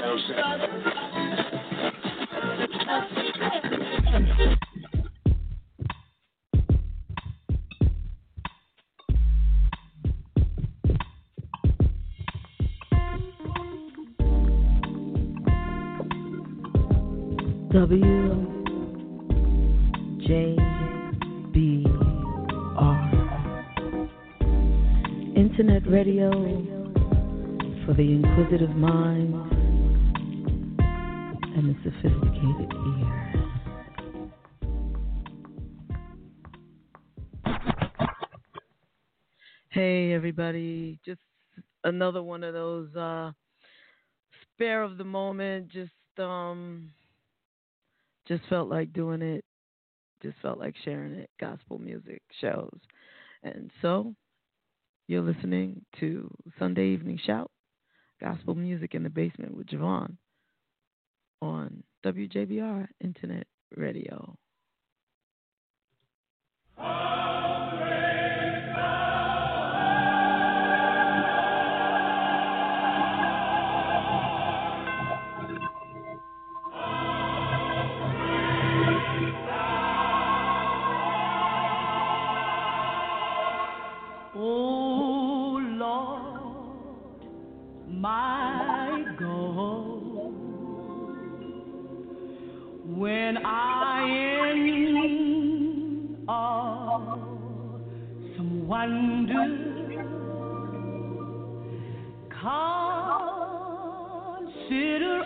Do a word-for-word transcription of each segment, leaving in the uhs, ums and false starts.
W J B R Internet radio for the inquisitive mind and the sophisticated ear. Hey everybody, just another one of those uh, spare of the moment, just um Just felt like doing it. Just felt like sharing it. Gospel music shows. And so you're listening to Sunday Evening Shout, Gospel Music in the Basement with Javon on W J B R Internet Radio. My God, when I in awesome wonder consider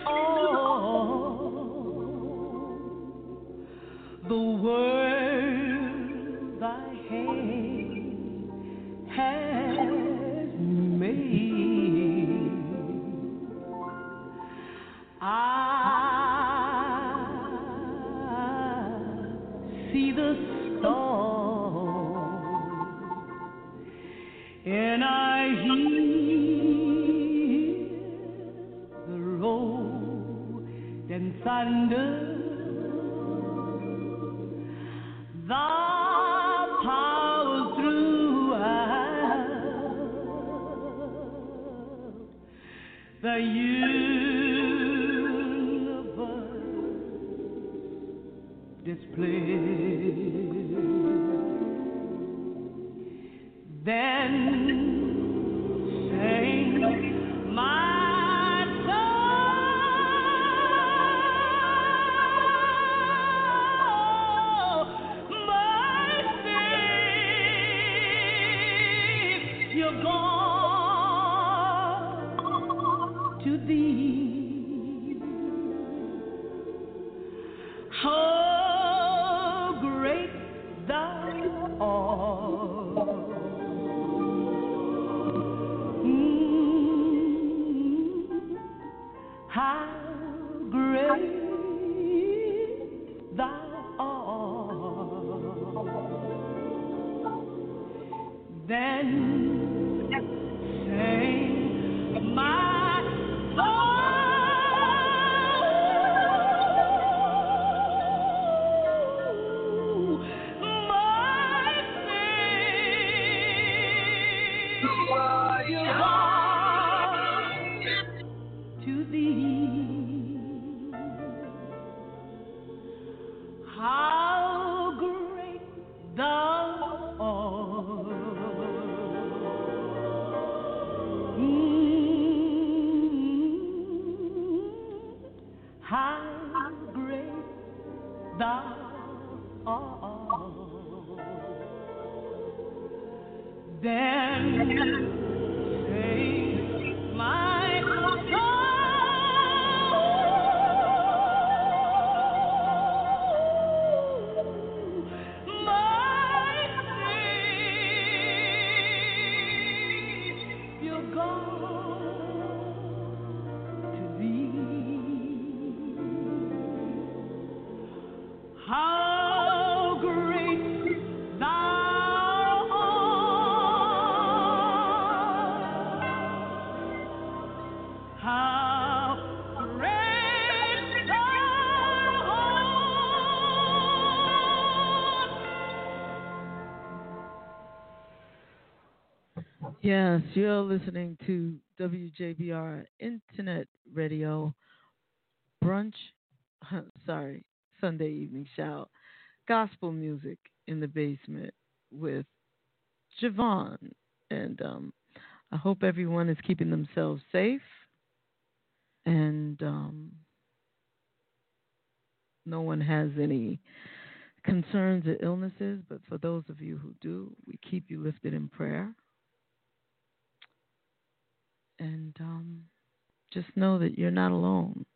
all the world thy hand has made. I see the stars and I hear the roll and thunder. The power throughout the display. Then sang my soul, my Savior God, to thee. Oh, Yes, you're listening to W J B R Internet Radio brunch, sorry, Sunday evening shout, gospel music in the basement with Javon. And um, I hope everyone is keeping themselves safe and um, no one has any concerns or illnesses. But for those of you who do, we keep you lifted in prayer. And um, just know that you're not alone.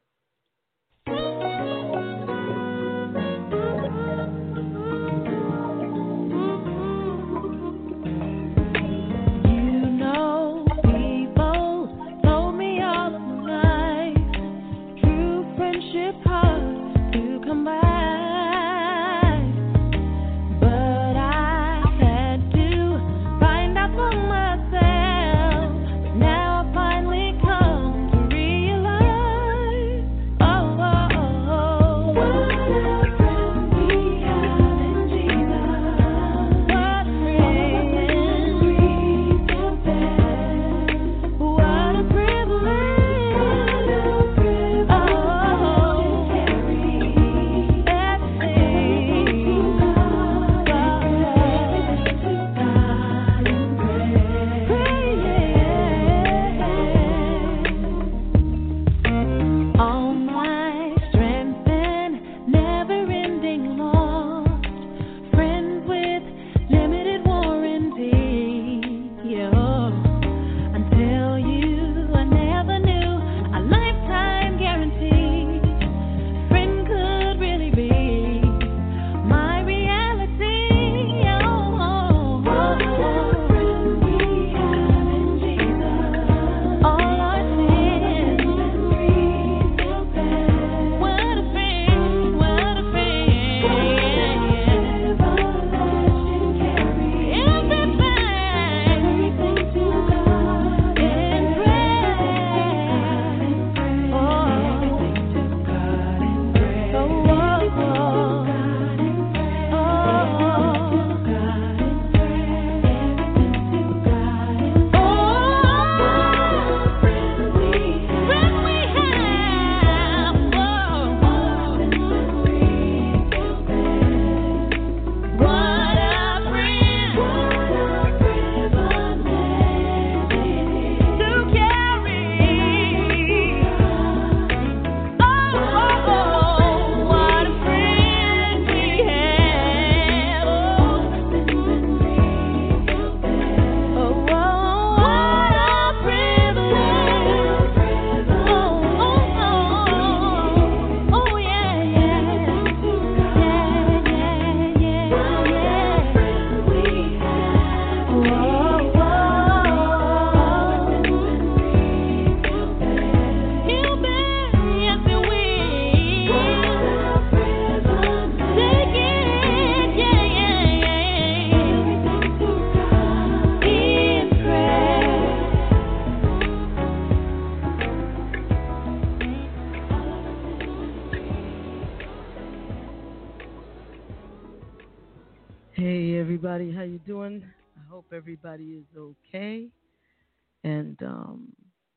Everybody, how you doing? I hope everybody is okay. And um,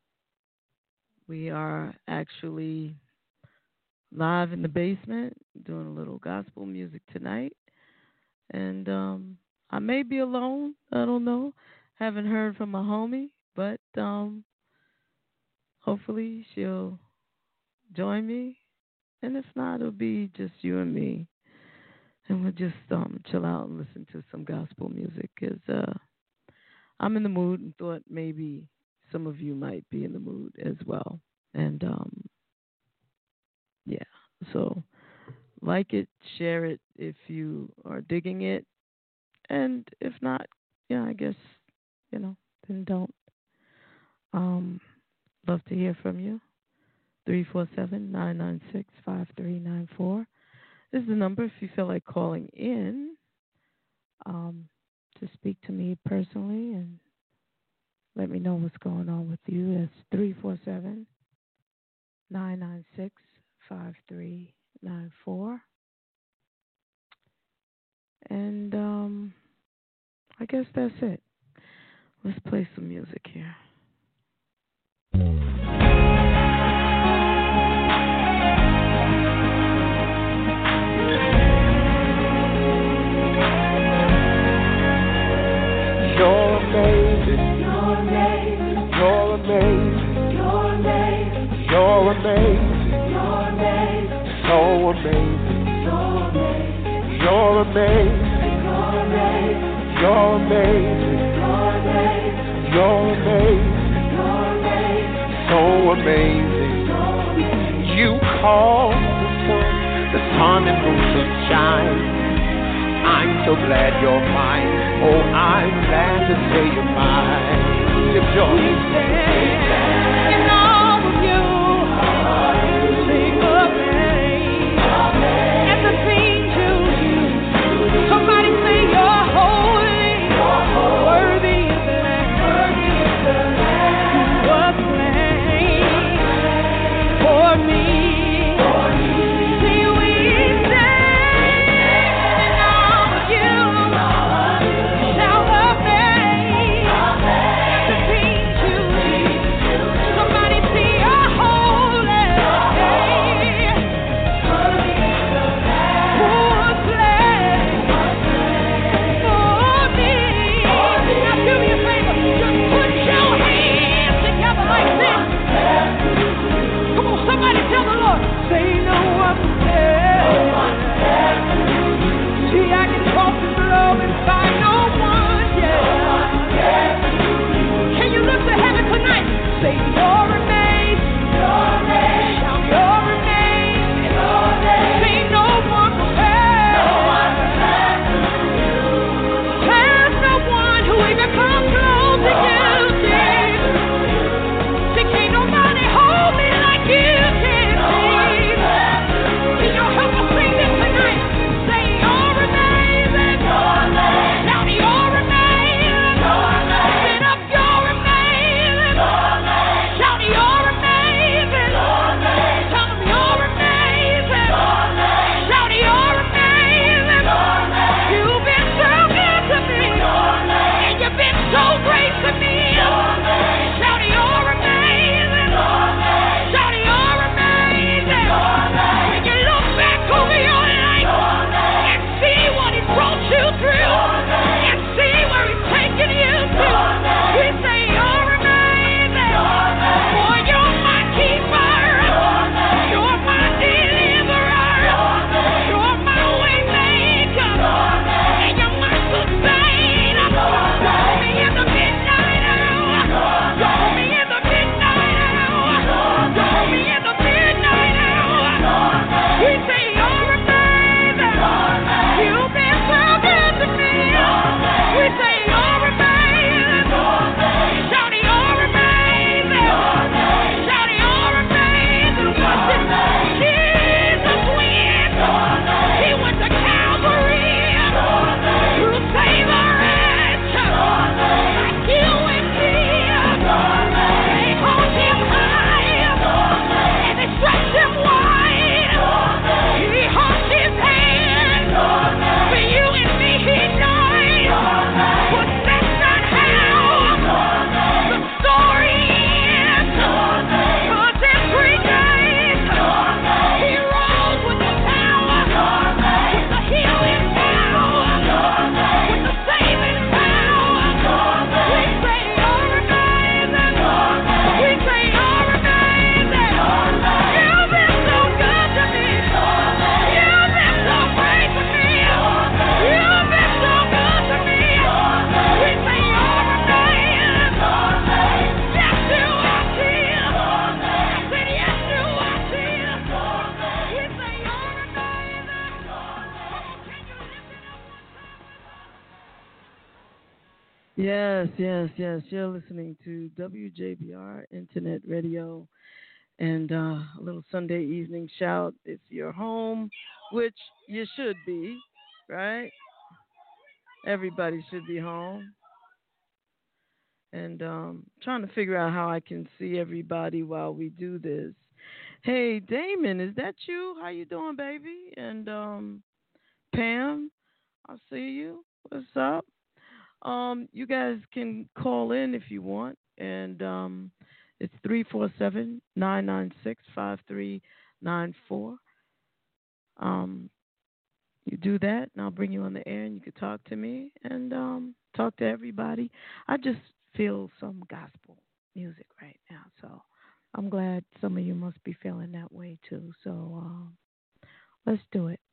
we are actually live in the basement doing a little gospel music tonight. And um, I may be alone. I don't know. Haven't heard from my homie, but um, hopefully she'll join me. And if not, it'll be just you and me. And we'll just um, chill out and listen to some gospel music because uh, I'm in the mood and thought maybe some of you might be in the mood as well. And, um, yeah, so like it, share it if you are digging it. And if not, yeah, I guess, you know, then don't. Um, love to hear from you. three four seven, nine nine six, five three nine four. This is the number if you feel like calling in um, to speak to me personally and let me know what's going on with you. That's three four seven, nine nine six, five three nine four. And um, I guess that's it. Let's play some music here. You're amazing. You're amazing. So amazing. So amazing. You're amazing. You're amazing. You're amazing. You're amazing. You're amazing. So amazing. You call the sun, the sun and moon to shine. I'm so glad you're mine. Oh, I'm glad to say you're mine. Lift your hands. In all of you, sing amazing. And the things you do. Somebody say you're holy. Worthy is the Lamb. Who was slain for me. See, we stand in all of you. Shout amazing. The things you do. Somebody say you're holy. Who was slain for me. Now do me a favor. Just put your hands together like this. Come on, somebody tell the Lord. Say no one else. See, I can talk and blow and find no one, yeah. Can you lift the heaven tonight? Say you're amazing. Shout you're amazing. Say no one compares. There's no one who even comes close to you, Jesus. See, can't nobody hold me like you can, Jesus. Can you help us sing this tonight? Say you're amazing. Shout you're amazing. Get up, you're amazing. Shout you're amazing. Tell them you're amazing. Shout you're amazing. You've been so good to me. And you've been so great to me. Shout you're amazing. Shout you're amazing. When you look back over your life and see what He brought you through and see where He's taken you to, we say you're amazing. Boy, you're my keeper. You're my deliverer. You're my way maker. And you're my sustainer. Call me in the midnight hour. Call me in the midnight hour. Call me in the midnight hour. We say you're amazing. You've been so good to me. We say you're amazing. Shout you're amazing. Shout you're amazing. Watch it. Jesus wins. He went to Calvary to save a wretch like you and me. They hold Him high and they stretch Him wide. He holds His hand for you and me. He died, but that's not how the story ends. 'Cause in three days He rose with the power, with the healing power, with the saving power. We say you're amazing. We say you're amazing. You've been so good to me. You've been so great to me. You've been so good to me. We say you're amazing. Yes, you are, Jesus. I said yes, you are, Jesus. We say you're amazing. Come on, can you lift it up one time? Yes, yes, yes. You're listening to W J B R Internet Radio and uh, a little Sunday evening shout. If you're home, which you should be, right? Everybody should be home. And um, trying to figure out how I can see everybody while we do this. Hey, Damon, is that you? How you doing, baby? And um, Pam, I see you. What's up? Um, you guys can call in if you want, and um, it's three four seven, nine nine six, five three nine four. Um, you do that, and I'll bring you on the air, and you can talk to me and um, talk to everybody. I just feel some gospel music right now, so I'm glad some of you must be feeling that way too. So um, let's do it.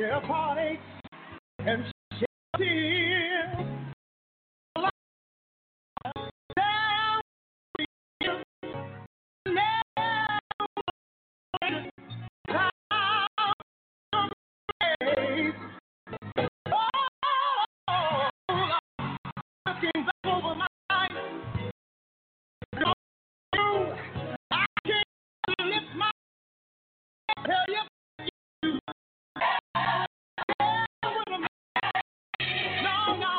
share heartaches and share tears. Down looking back over my life, I can't lift my tell you. No, no.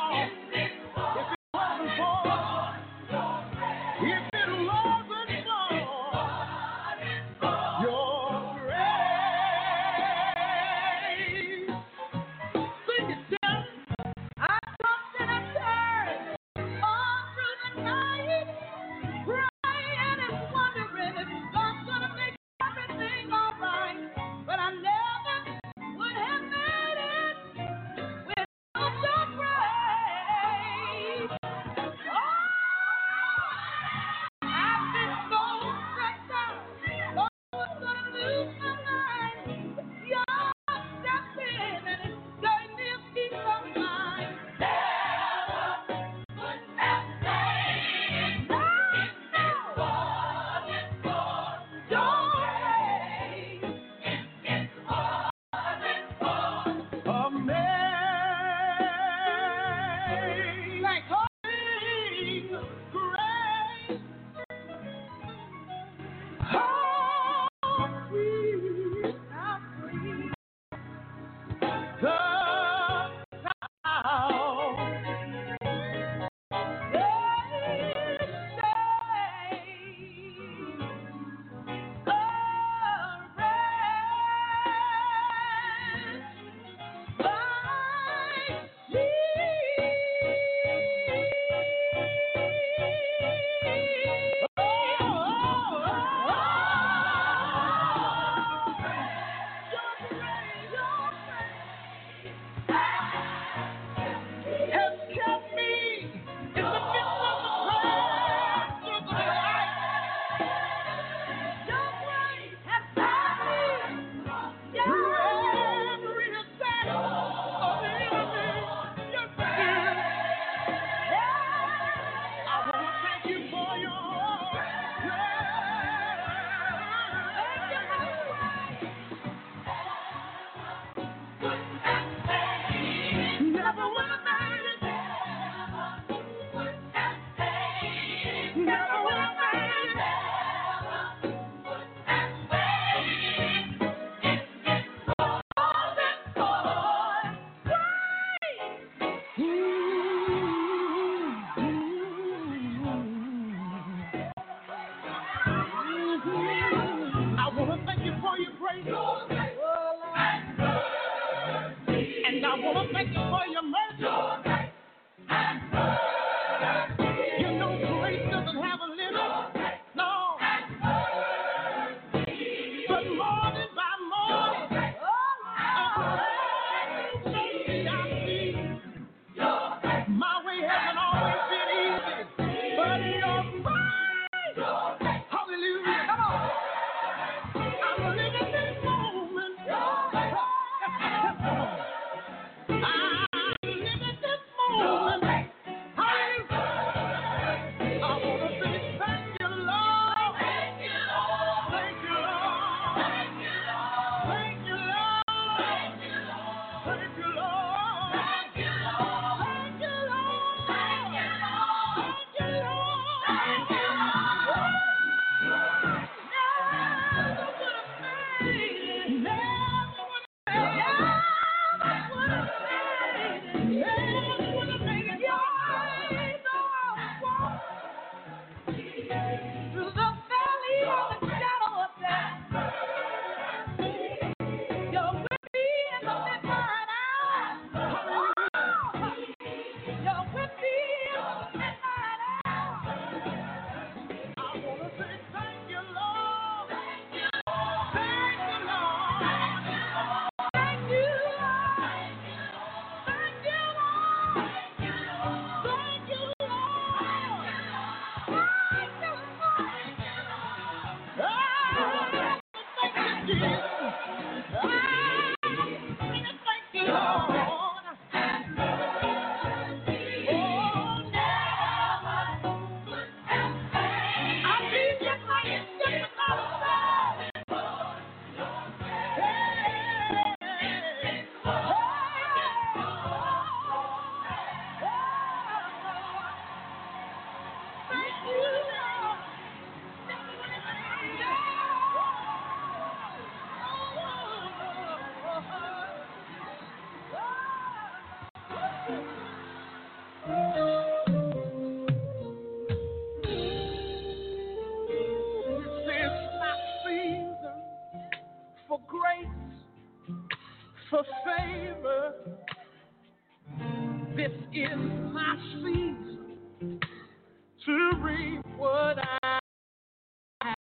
is my season to reap what I have.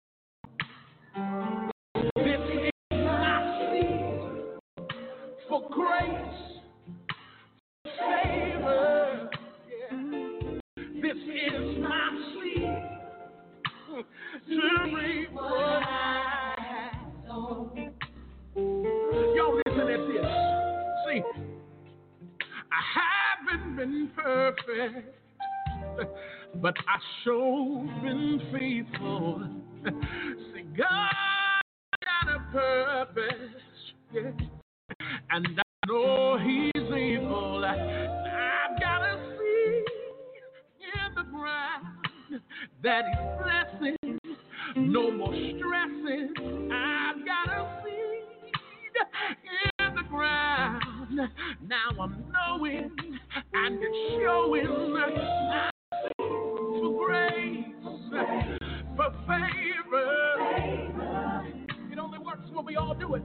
This is my season for grace, favor. Yeah. This is my season to reap what I have. Y'all listen at this. See, I haven't been perfect, but I sure been faithful. See, God got a purpose, yeah, and I know He's able. I've got a seed in the ground that He's blessing. No more stressing. I've got a seed in the ground. Now I'm knowing and it's showing my for grace, for favor. It only works when we all do it.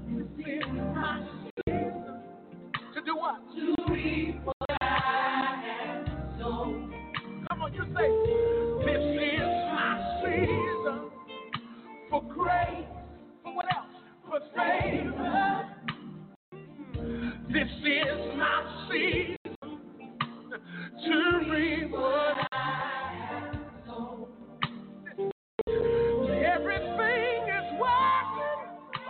To do what? To reap what I have sown. Come on, you say, this is my season for grace. For what else? For favor. This is my season to reap what I have sown. Everything is working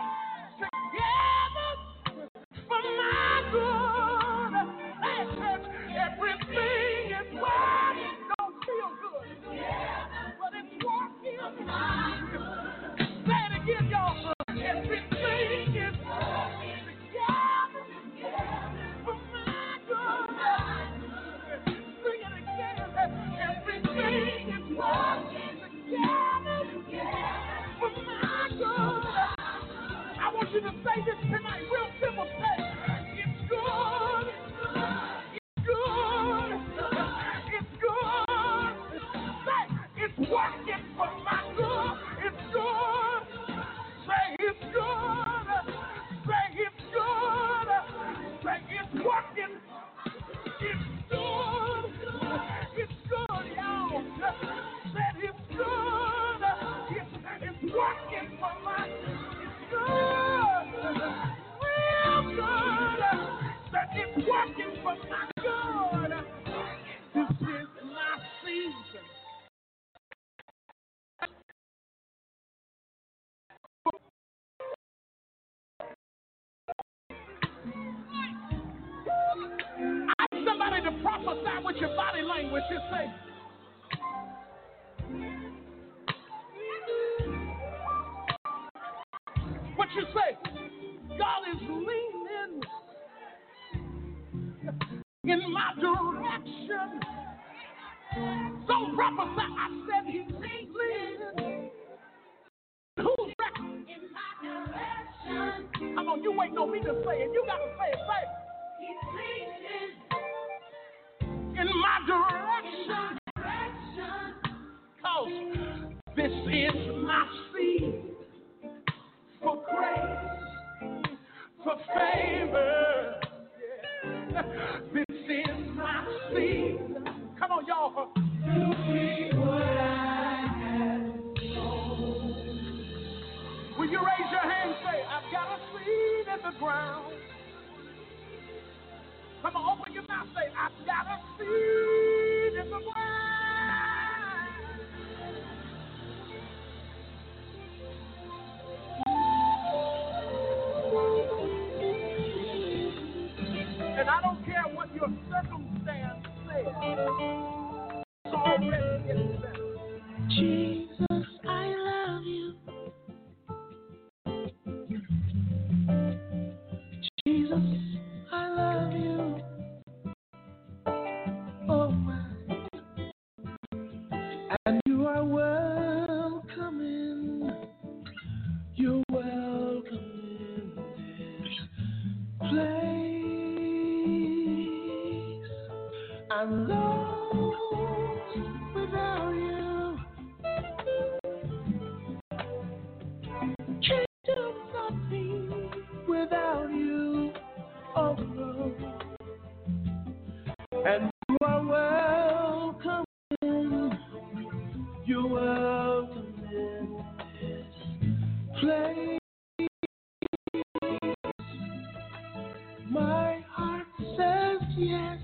together for my good. Hey, church, everything is working. Don't feel good, but it's working for my good. Say it again, y'all. Everything is working together for my good. Sing it again. Everything is working together for my good. I want you to say this tonight, real simple. Say, it's good. It's good. It's good. Say, it's working for my good. It's good. Say, it's good. Say, it's good. Say, it's working. It's good. It's good, y'all. Say, it's good. It's, it's working for my it's good. Real good. Say, it's working for my good. This is my season. I need somebody to prophesy with your body language. Just say, what you say? God is leaning in my direction. Don't prophesy. I said He's leaning. Who's right? In my direction. Come on, you waiting on me to say it. You got to say it. Say it. He's leaning in my direction. Cause this is my seed for grace, for favor. Yeah. This is my seed. Come on, y'all. To be what I have sown. Will you raise your hand and say, I've got a seed in the ground. Come on, open your mouth. Say, I've got a seed in the ground. And I don't care what your circumstance says. It's already getting better. Jesus, I love you. Jesus, I love you. Oh my. And you are welcome in. You're welcome in this place. I'm lost without you. Can't do nothing without you. Oh no. And you are yes.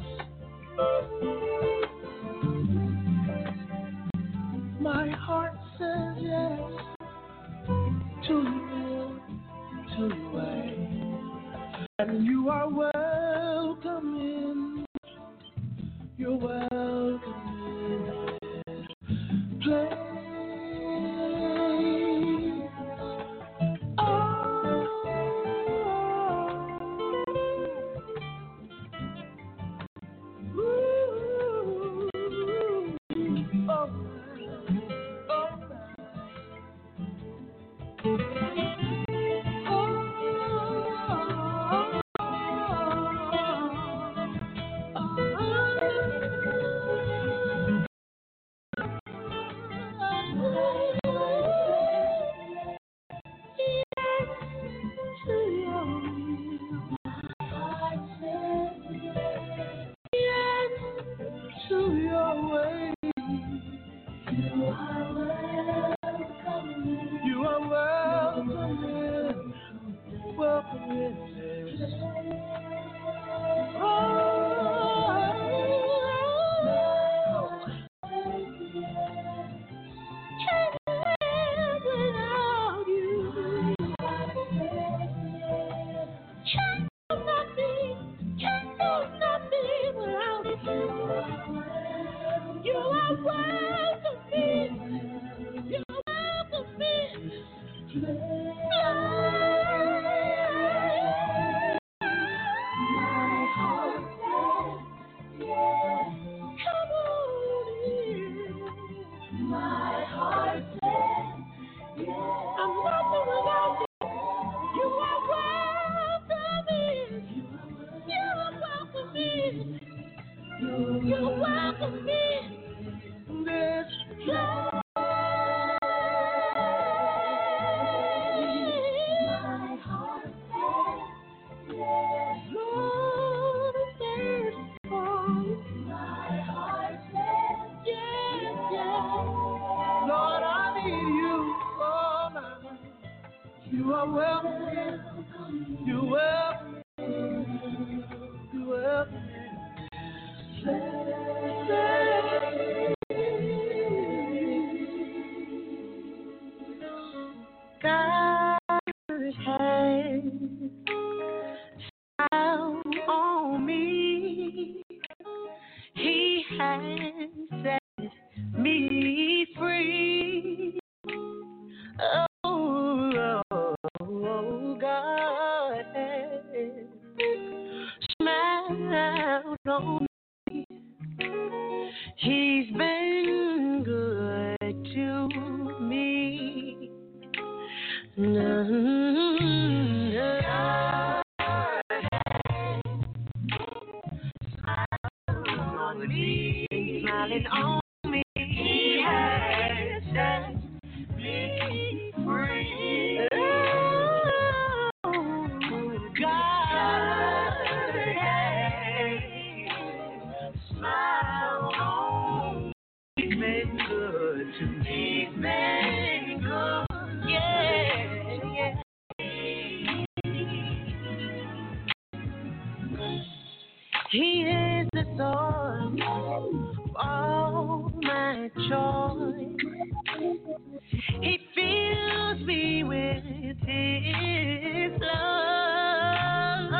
My heart says yes to you, to your way. And you are welcome in. You're welcome in this place. He is the source of all my joy. He fills me with His love.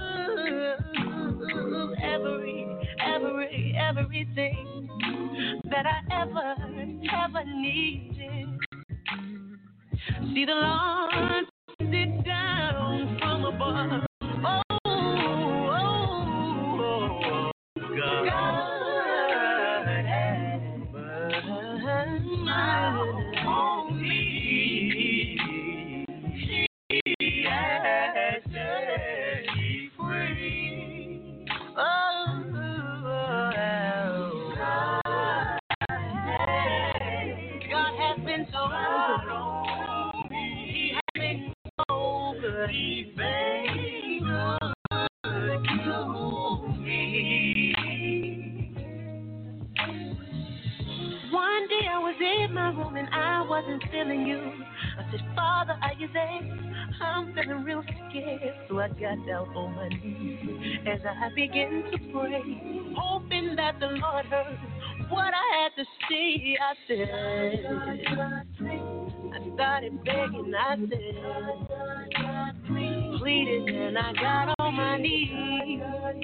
Every, every, everything that I ever, ever needed. See the Lord sit down from above. Oh, feeling you. I said, Father, are you there? I'm feeling real scared, so I got down on my knees as I began to pray, hoping that the Lord heard what I had to say. I said, I started begging, I said, pleading, and I got on my knees.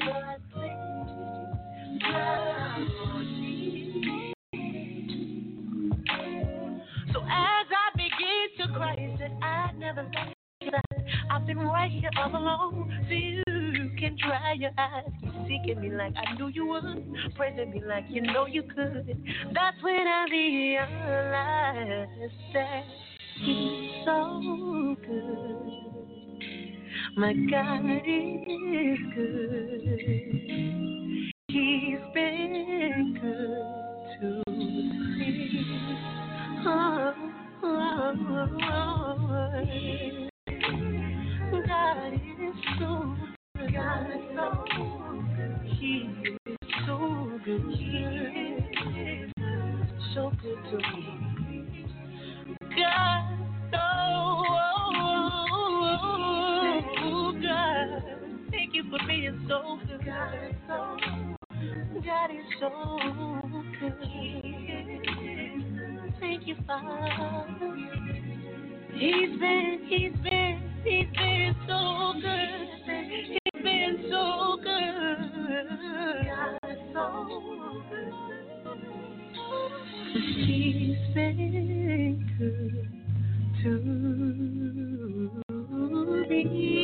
So as I began to cry, he said, I never let you down. I've been right here all along, so you can dry your eyes. Keep seeking me like I knew you would, praising me like you know you could. That's when I realized that he's so good. My God is good. He's been good to me. Oh, oh, oh, God is so good. God is so good. He is so good. He is so good to me. God, oh, oh, God, thank you for being so good. God is so God is so good. Thank you, Father. He's been, he's been, he's been so good. He's been so good. God is so good. He's been good to me.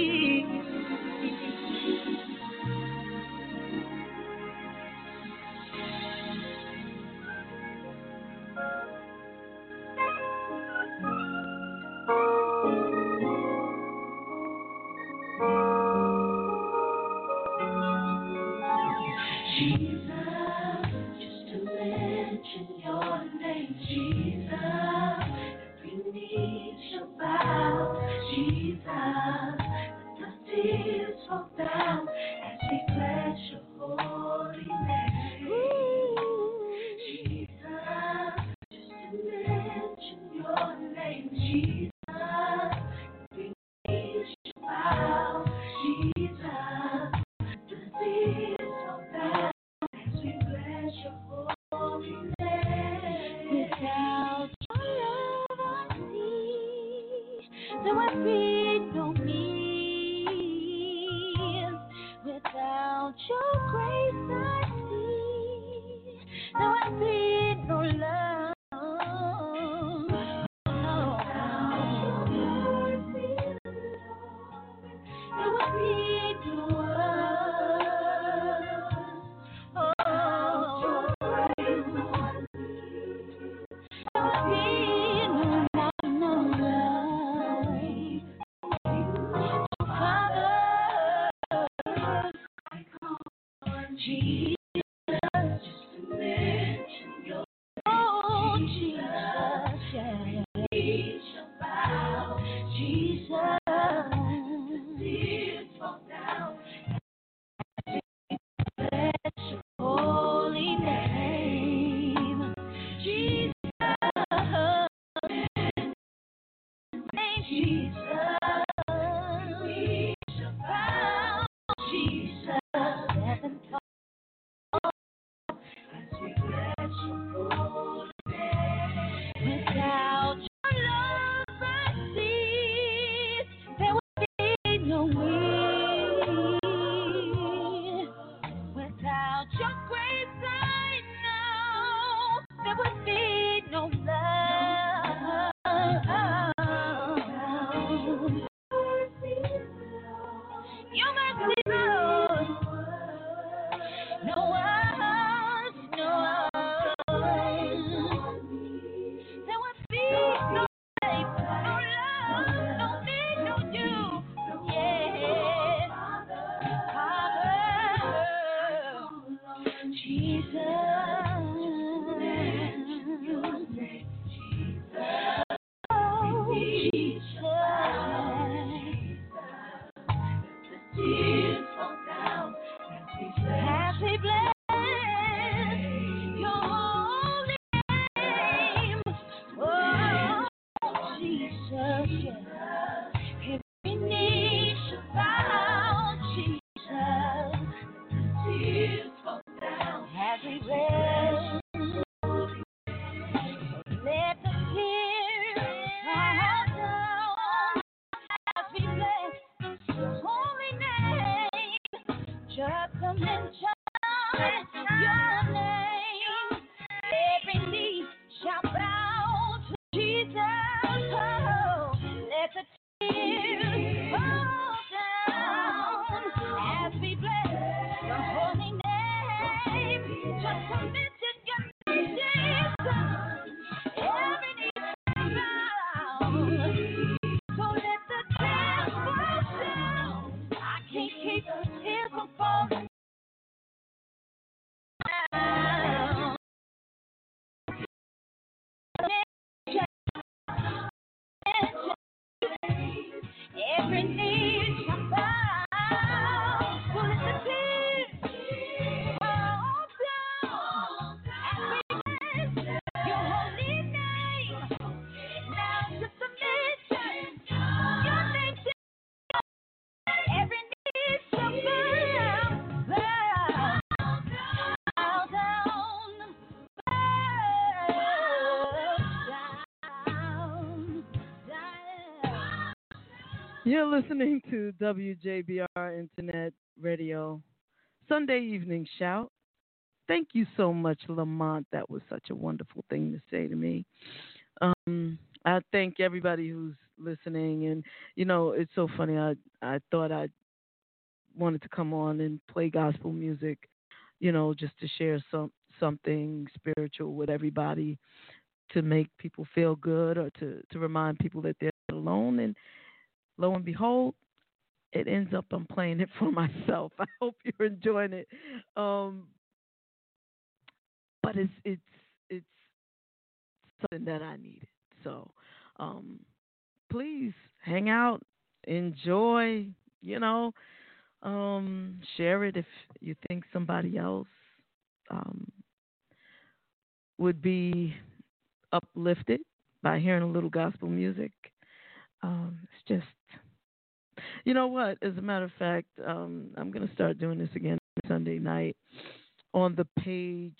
Jesus, just to mention your name, Jesus, every knee shall bow, Jesus, the tears fall down as we bless your holy name. Jesus, just to mention your name, Jesus, every knee shall bow, Jesus, the tears fall down. We bless your holy name. Without your love, I see there would be no me. Without your grace, I see there would be no love. There would be no love. Jesus, just to mention your oh, Jesus, yeah. We shall bow, Jesus, the tears fall down. Bless your holy name, Jesus, name Jesus, we shall bow, Jesus, heaven talk. As we bless your holy name. Without your love, I see there would be no me. Without your grace, I know there would be no love. Your mercy, Lord. No one, no one. There would be no life, no love, no me, no you. Yeah, Father, Jesus, oh, Jesus, tears fall down as we bless your holy name. Oh, Jesus, yeah. we rest. Let the tears fall down as we bless His holy name. Just to mention your name, every knee shall bow to Jesus. Oh, let the tears fall down as we bless the holy name. Just to mention your name, Jesus. Every knee shall bow. So let the tears fall down. I can't keep the tears from falling down. Every knee shall bow. So let the tears fall down as we bless your holy name. Now just a mention your name, Jesus. Every knee shall bow, bow, bow down, bow down, down. You're listening to W J B R Internet Radio, Sunday Evening Shout. Thank you so much, Lamont. That was such a wonderful thing to say to me. Um, I thank everybody who's listening. And, you know, it's so funny. I, I thought I wanted to come on and play gospel music, you know, just to share some something spiritual with everybody, to make people feel good, or to, to remind people that they're not alone. And lo and behold, it ends up I'm playing it for myself. I hope you're enjoying it. Um, but it's it's it's something that I needed. So um, please hang out, enjoy, you know, um, share it if you think somebody else um, would be uplifted by hearing a little gospel music. Um, it's just, you know what? As a matter of fact, um, I'm going to start doing this again Sunday night on the page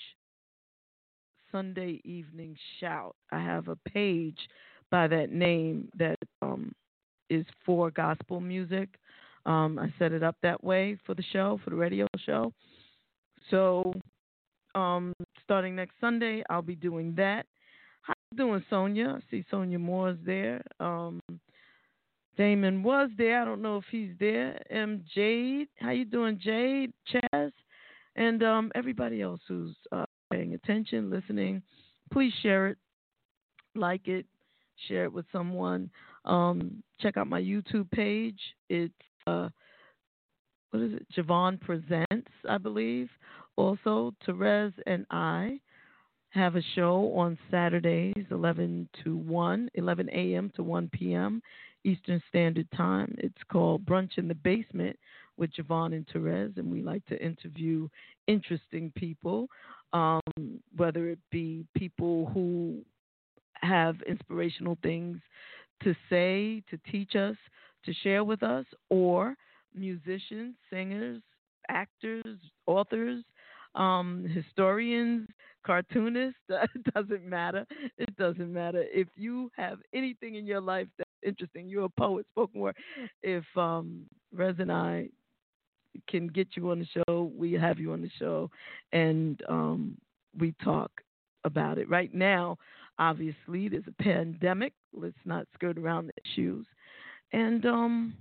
Sunday Evening Shout. I have a page by that name that um, is for gospel music. Um, I set it up that way for the show, for the radio show. So um, starting next Sunday, I'll be doing that. How you doing, Sonia? I see Sonia Moore's there. Um, Damon was there. I don't know if he's there. M. Jade. How you doing, Jade? Chaz? And um, everybody else who's uh, paying attention, listening, please share it, like it, share it with someone. Um, check out my YouTube page. It's, uh, what is it? Javon Presents, I believe. Also, Therese and I have a show on Saturdays, eleven to one, eleven a.m. to one p.m. Eastern Standard Time. It's called Brunch in the Basement with Javon and Therese, and we like to interview interesting people, um, whether it be people who have inspirational things to say, to teach us, to share with us, or musicians, singers, actors, authors, um, historians, cartoonists. It doesn't matter. It doesn't matter. If you have anything in your life that's interesting, you're a poet, spoken word. If um, Rez and I can get you on the show, we have you on the show, and um, we talk about it. Right now, obviously, there's a pandemic. Let's not skirt around the issues. And um,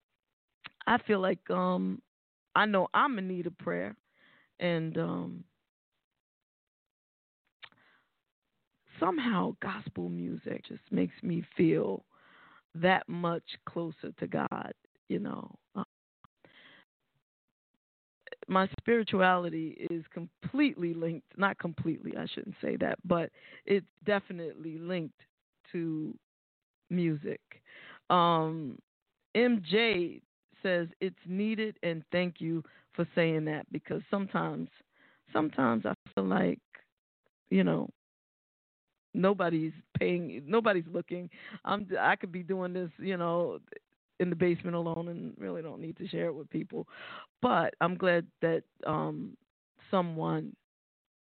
I feel like um, I know I'm in need of prayer. And um, somehow gospel music just makes me feel that much closer to God, you know. Uh, my spirituality is completely linked, not completely, I shouldn't say that, but it's definitely linked to music. Um, M J says it's needed, and thank you for saying that, because sometimes, sometimes I feel like, you know, nobody's paying, nobody's looking. I'm, I could be doing this, you know, in the basement alone, and really don't need to share it with people. But I'm glad that um, someone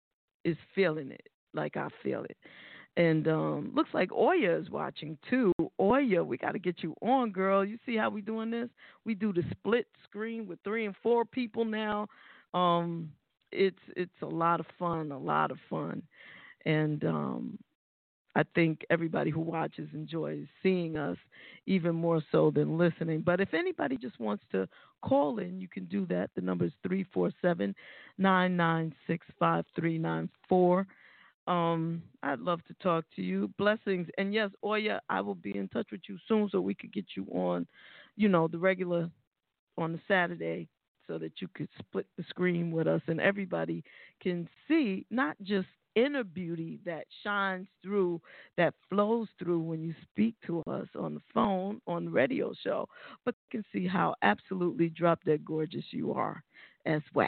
is feeling it like I feel it. And um, looks like Oya is watching too. Oya, we got to get you on, girl. You see how we doing this? We do the split screen with three and four people now. Um, it's it's a lot of fun, a lot of fun, and um, I think everybody who watches enjoys seeing us even more so than listening. But if anybody just wants to call in, you can do that. The number is three four seven, nine nine six, five three nine four. Um, I'd love to talk to you. Blessings. And yes, Oya, I will be in touch with you soon so we could get you on, you know, the regular on the Saturday so that you could split the screen with us and everybody can see not just inner beauty that shines through, that flows through when you speak to us on the phone, on the radio show, but can see how absolutely drop dead gorgeous you are as well.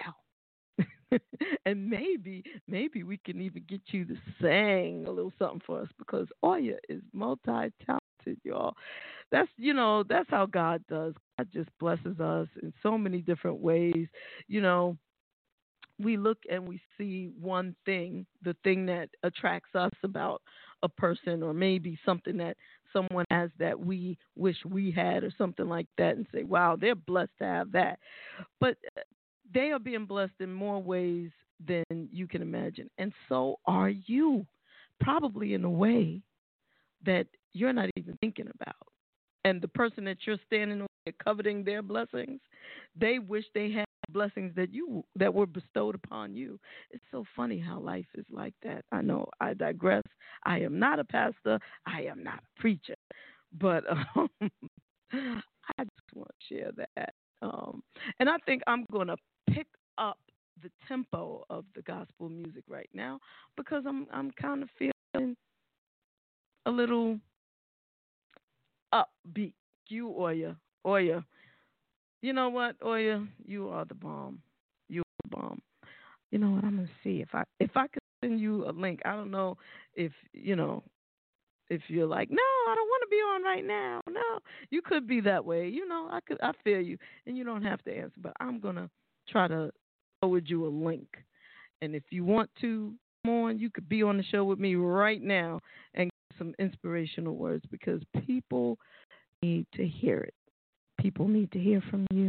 And maybe, maybe we can even get you to sing a little something for us because Oya is multi-talented, y'all. That's, you know, that's how God does. God just blesses us in so many different ways. You know, we look and we see one thing, the thing that attracts us about a person or maybe something that someone has that we wish we had or something like that and say, wow, they're blessed to have that. But they are being blessed in more ways than you can imagine. And so are you, probably in a way that you're not even thinking about. And the person that you're standing with, coveting their blessings, they wish they had blessings that you that were bestowed upon you. It's so funny how life is like that. I know I digress. I am not a pastor. I am not a preacher. But um, I just want to share that. Um, and I think I'm going to pick up the tempo of the gospel music right now because I'm I'm kind of feeling a little upbeat. You, Oya, Oya. You know what, Oya? You are the bomb. You are the bomb. You know what? I'm gonna see if I if I could send you a link. I don't know if you know if you're like, no, I don't want to be on right now. No, you could be that way. You know, I could. I feel you, and you don't have to answer. But I'm gonna try to forward you a link, and if you want to come on, you could be on the show with me right now and get some inspirational words because people need to hear it. People need to hear from you.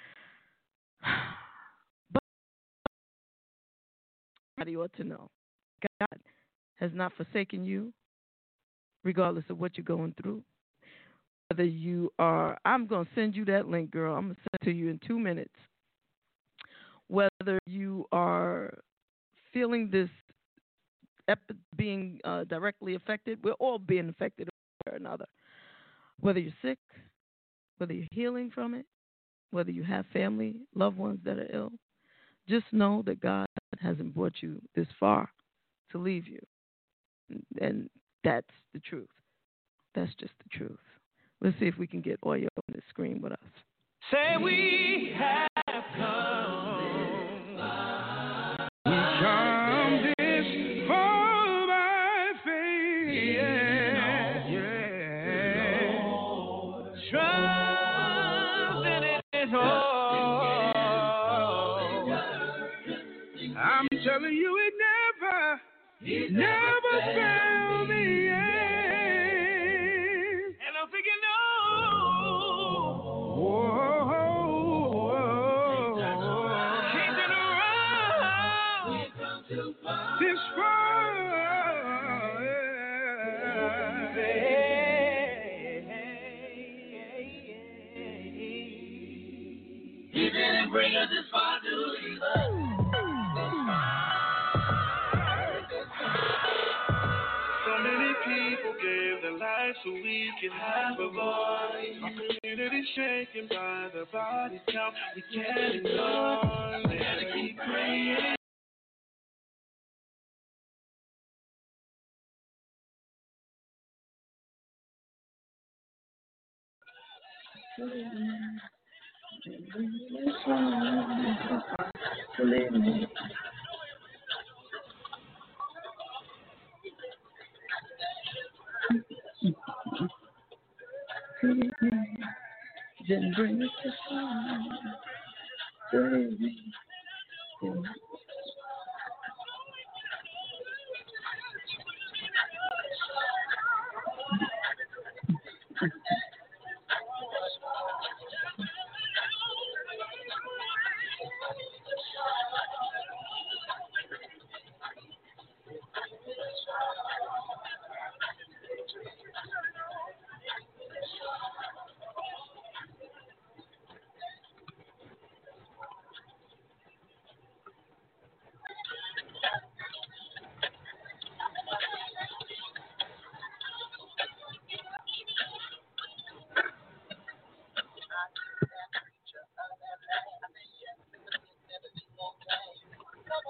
But everybody ought to know God has not forsaken you, regardless of what you're going through. Whether you are, I'm going to send you that link, girl. I'm going to send it to you in two minutes. Whether you are feeling this epi- being uh, directly affected, we're all being affected one way or another. Whether you're sick, whether you're healing from it, whether you have family, loved ones that are ill, just know that God hasn't brought you this far to leave you. And that's the truth. That's just the truth. Let's see if we can get Oya on the screen with us. Say we have come. We come this far by faith. Yeah, yeah. Trust in it all. I'm telling you, it never, never failed me. Yeah. And I'm thinking, no. Whoa. Can't turn around. This far. He didn't bring us this far to leave us. So many people gave their lives so we could have a voice. Our community shaken by the body count. We can't ignore. We gotta keep praying. Didn't bring us this far.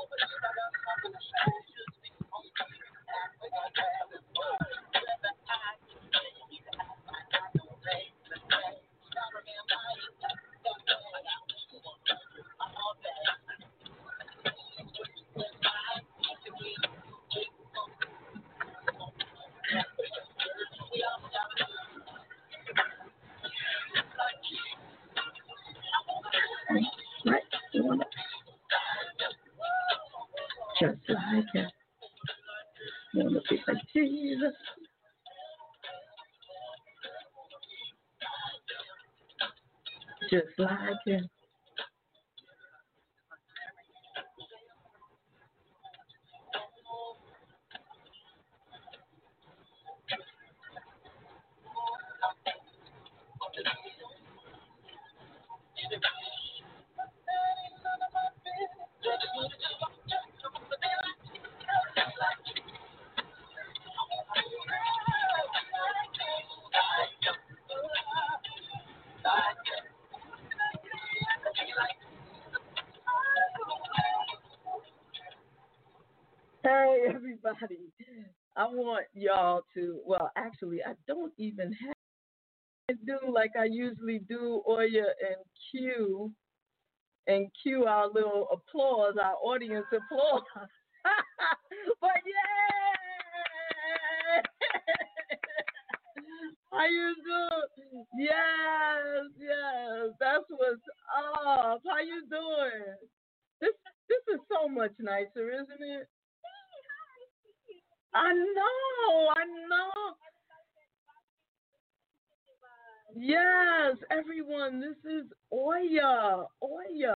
Just like it. Wanna be like Jesus. Just like it. Hey, everybody. I want y'all to, well, actually, I don't even have to do like I usually do, Oya and Q, and cue our little applause, our audience applause. But yeah! How you doing? Yes, yes. That's what's up. How you doing? This this is so much nicer, isn't it? I know, I know. Yes, everyone, this is Oya. Oya.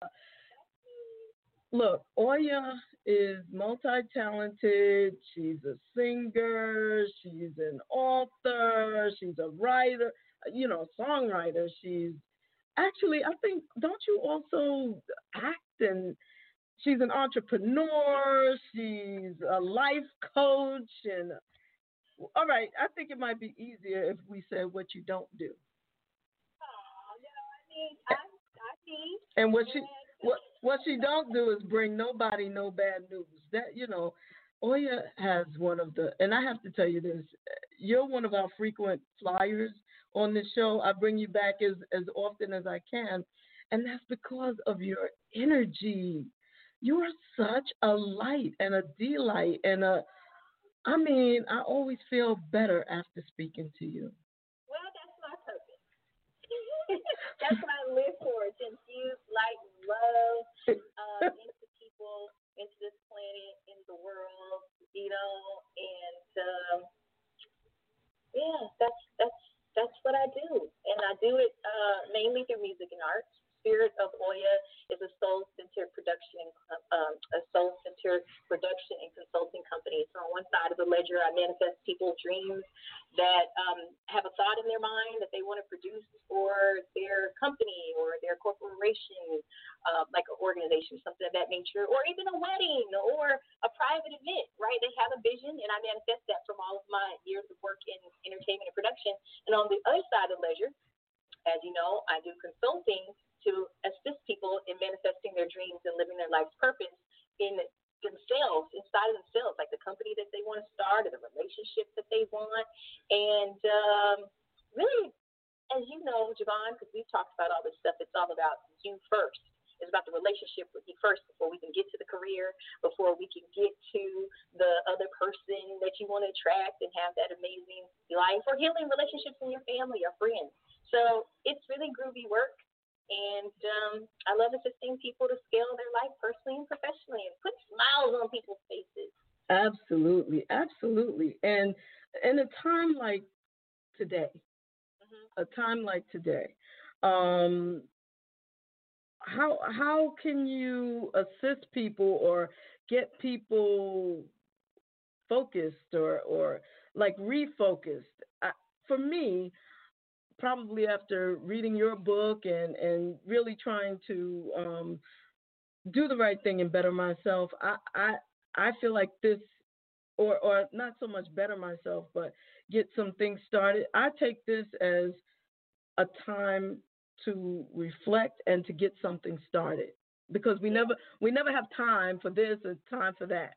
Look, Oya is multi-talented. She's a singer. She's an author. She's a writer, you know, songwriter. She's actually, I think, don't you also act, and she's an entrepreneur. She's a life coach. And all right, I think it might be easier if we said what you don't do. Oh, you know, I mean, I, I see. And what she what what she don't do is bring nobody no bad news. That, you know, Oya has one of the, and I have to tell you this, you're one of our frequent flyers on this show. I bring you back as as often as I can, and that's because of your energy. You are such a light and a delight and a, I mean, I always feel better after speaking to you. Well, that's my purpose. That's what I live for, to infuse light and love um, into people, into this planet, in the world, you know, and um, yeah, that's that's that's what I do, and I do it uh, mainly through music and art. Spirit of Oya is a soul-centered production, um, a soul-centered production and consulting company. So on one side of the ledger, I manifest people's dreams that um, have a thought in their mind that they want to produce for their company or their corporation, uh, like an organization, something of that nature, or even a wedding or a private event, right? They have a vision, and I manifest that from all of my years of work in entertainment and production. And on the other side of the ledger, as you know, I do consulting to assist people in manifesting their dreams and living their life's purpose in themselves, inside of themselves, like the company that they want to start or the relationship that they want. And um, really, as you know, Javon, because we've talked about all this stuff, it's all about you first. It's about the relationship with you first before we can get to the career, before we can get to the other person that you want to attract and have that amazing life or healing relationships in your family or friends. So it's really groovy work. And um, I love assisting people to scale their life personally and professionally and put smiles on people's faces. Absolutely, absolutely. And in a time like today, mm-hmm. a time like today, um, how how can you assist people or get people focused or or like refocused? I, for me, probably after reading your book and, and really trying to um, do the right thing and better myself, I, I I feel like this, or or not so much better myself, but get some things started. I take this as a time to reflect and to get something started. because we never we never have time for this or time for that.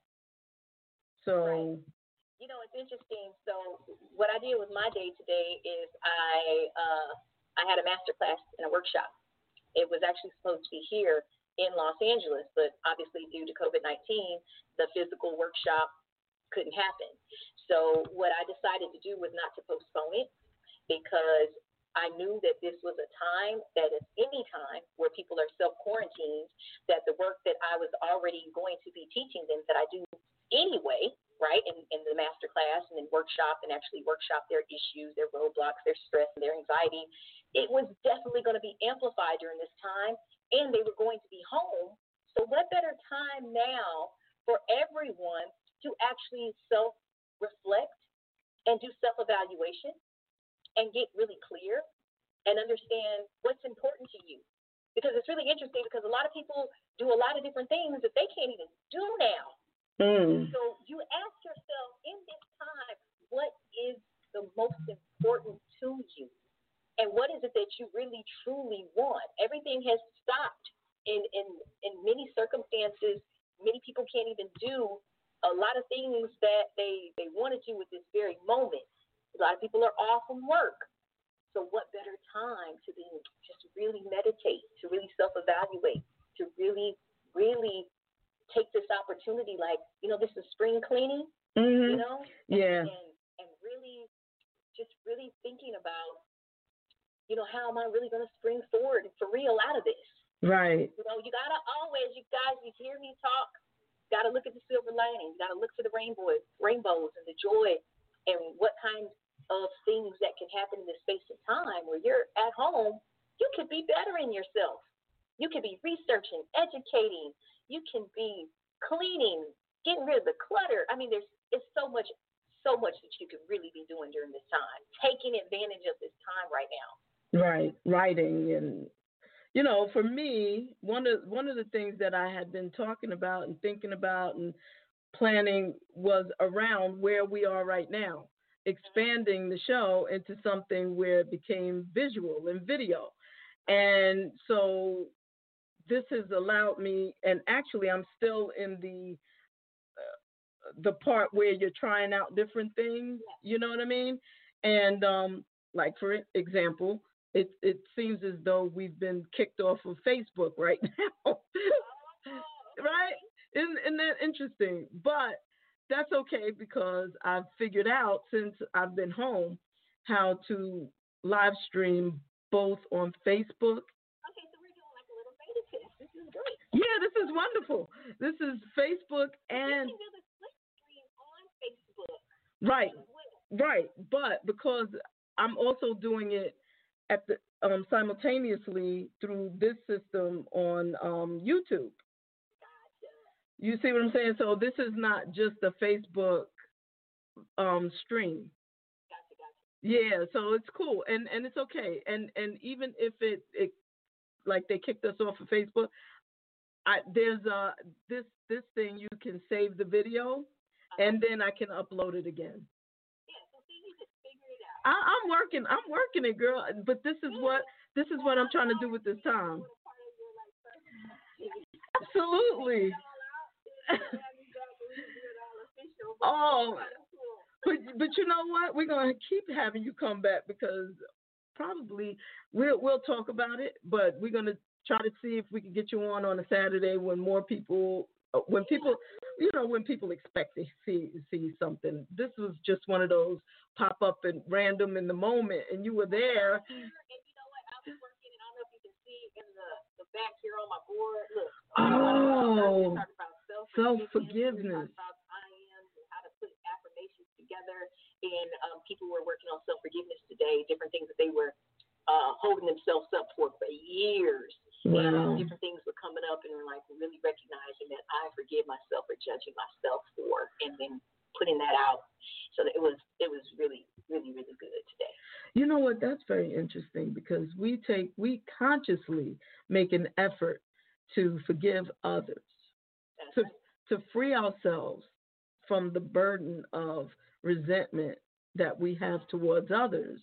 So. Right. You know, it's interesting. So what I did with my day today is I uh, I had a master class and a workshop. It was actually supposed to be here in Los Angeles, but obviously due to COVID nineteen, the physical workshop couldn't happen. So what I decided to do was not to postpone it, because I knew that this was a time that is any time where people are self-quarantined, that the work that I was already going to be teaching them that I do anyway, right, in, in the master class and then workshop and actually workshop their issues, their roadblocks, their stress, and their anxiety, it was definitely going to be amplified during this time, and they were going to be home. So what better time now for everyone to actually self-reflect and do self-evaluation and get really clear and understand what's important to you. Because it's really interesting, because a lot of people do a lot of different things that they can't even do now. Mm. So you ask yourself in this time, what is the most important to you? And what is it that you really, truly want? Everything has stopped in, in, in many circumstances. Many people can't even do a lot of things that they, they want to do at this very moment. A lot of people are off from work. So what better time to be just really meditate, to really self-evaluate, to really, really take this opportunity, like, you know, this is spring cleaning, mm-hmm. you know? Yeah. And, and really, just really thinking about, you know, how am I really going to spring forward for real out of this? Right. You know, you got to always, you guys, you hear me talk, got to look at the silver lining. You got to look for the rainbow, rainbows and the joy and what kinds of things that can happen in this space of time where you're at home. You could be bettering yourself. You could be researching, educating. You can be cleaning, getting rid of the clutter. I mean, there's it's so much, so much that you could really be doing during this time, taking advantage of this time right now. Right, writing. And you know, for me, one of one of the things that I had been talking about and thinking about and planning was around where we are right now, expanding the show into something where it became visual and video. And so this has allowed me, and actually I'm still in the uh, the part where you're trying out different things, you know what I mean? And um, like, for example, it it seems as though we've been kicked off of Facebook right now. Right? Isn't, isn't that interesting? But that's okay, because I've figured out, since I've been home, how to live stream both on Facebook. Okay, so we're doing like a little beta test. This is great. Yeah, this is wonderful. This is Facebook and... You can do the split screen on Facebook. Right, right. But because I'm also doing it at the um, simultaneously through this system on um, YouTube. You see what I'm saying? So this is not just a Facebook um, stream. Gotcha, gotcha. Yeah, so it's cool, and and it's okay. And and even if it, it like they kicked us off of Facebook, I there's a this this thing you can save the video, uh-huh. and then I can upload it again. Yeah, so see, you just figure it out. I, I'm working, I'm working it, girl. But this is what this is what I'm trying to do with this time. Absolutely. Oh, but but you know what? We're gonna keep having you come back, because probably we'll we'll talk about it. But we're gonna try to see if we can get you on on a Saturday when more people, when people, you know, when people expect to see see something. This was just one of those pop up and random in the moment, and you were there. And you know what? I was working, and I don't know if you can see in the the back here on my board. Look. Oh, self-forgiveness. About I am, how to put affirmations together, and um, people were working on self-forgiveness today, different things that they were uh, holding themselves up for for years. Wow. And different things were coming up, and were like really recognizing that I forgive myself for judging myself for, and then putting that out. So that it was it was really, really, really good today. You know what? That's very interesting, because we take we consciously make an effort to forgive others, to right. to free ourselves from the burden of resentment that we have towards others.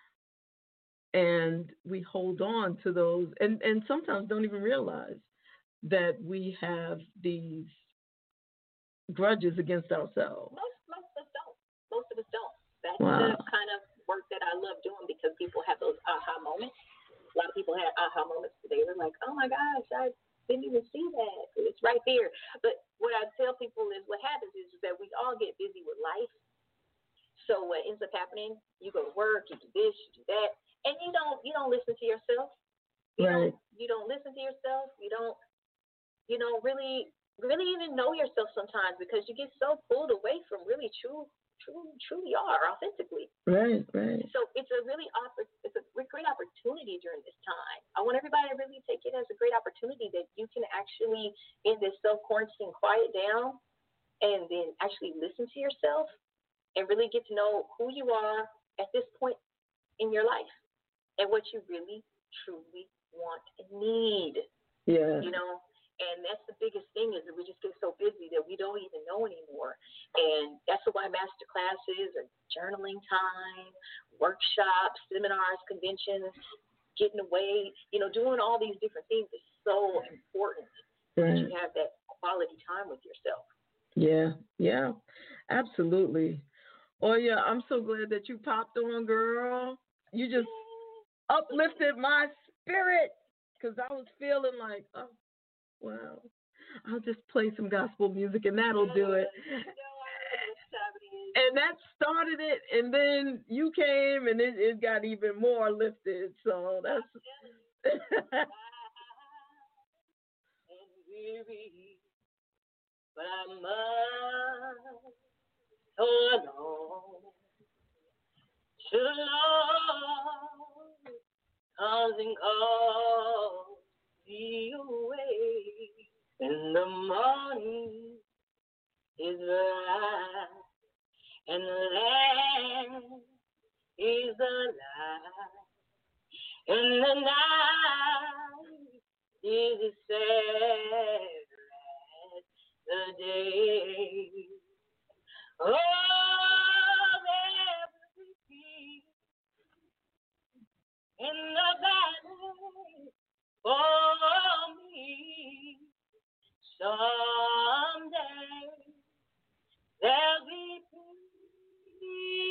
And we hold on to those, and, and sometimes don't even realize that we have these grudges against ourselves. Most most of us don't. Most of us don't. That's Wow. the kind of work that I love doing because people have those aha moments. A lot of people had aha moments today. They're like, oh my gosh, I didn't even see that. It's right there. But what I tell people is what happens is that we all get busy with life. So what ends up happening, you go to work, you do this, you do that, and you don't you don't listen to yourself. You Right. don't you don't listen to yourself. You don't you know really really even know yourself sometimes because you get so pulled away from really true true truly are authentically. Right, right. So it's a really oppor- it's a great opportunity during this time. I want everybody to really take it as a great opportunity that you can actually in this self quarantine quiet down and then actually listen to yourself and really get to know who you are at this point in your life and what you really truly want and need. Yeah. You know, and that's the biggest thing is that we just get so busy that we don't even know anymore. And that's why master classes or journaling time, workshops, seminars, conventions, getting away, you know, doing all these different things is so important that you Right. have that quality time with yourself. Yeah, yeah, absolutely. Oh yeah, I'm so glad that you popped on, girl. You just uplifted my spirit because I was feeling like, oh, wow. I'll just play some gospel music and that'll do it. And that started it, and then you came, and it, it got even more lifted. So that's. But I must hold on to the Lord, comes and calls me away. In the morning is bright, and the land is alive, and the night is sad as the day. Oh, there will be peace in the valley for me. Someday there'll be peace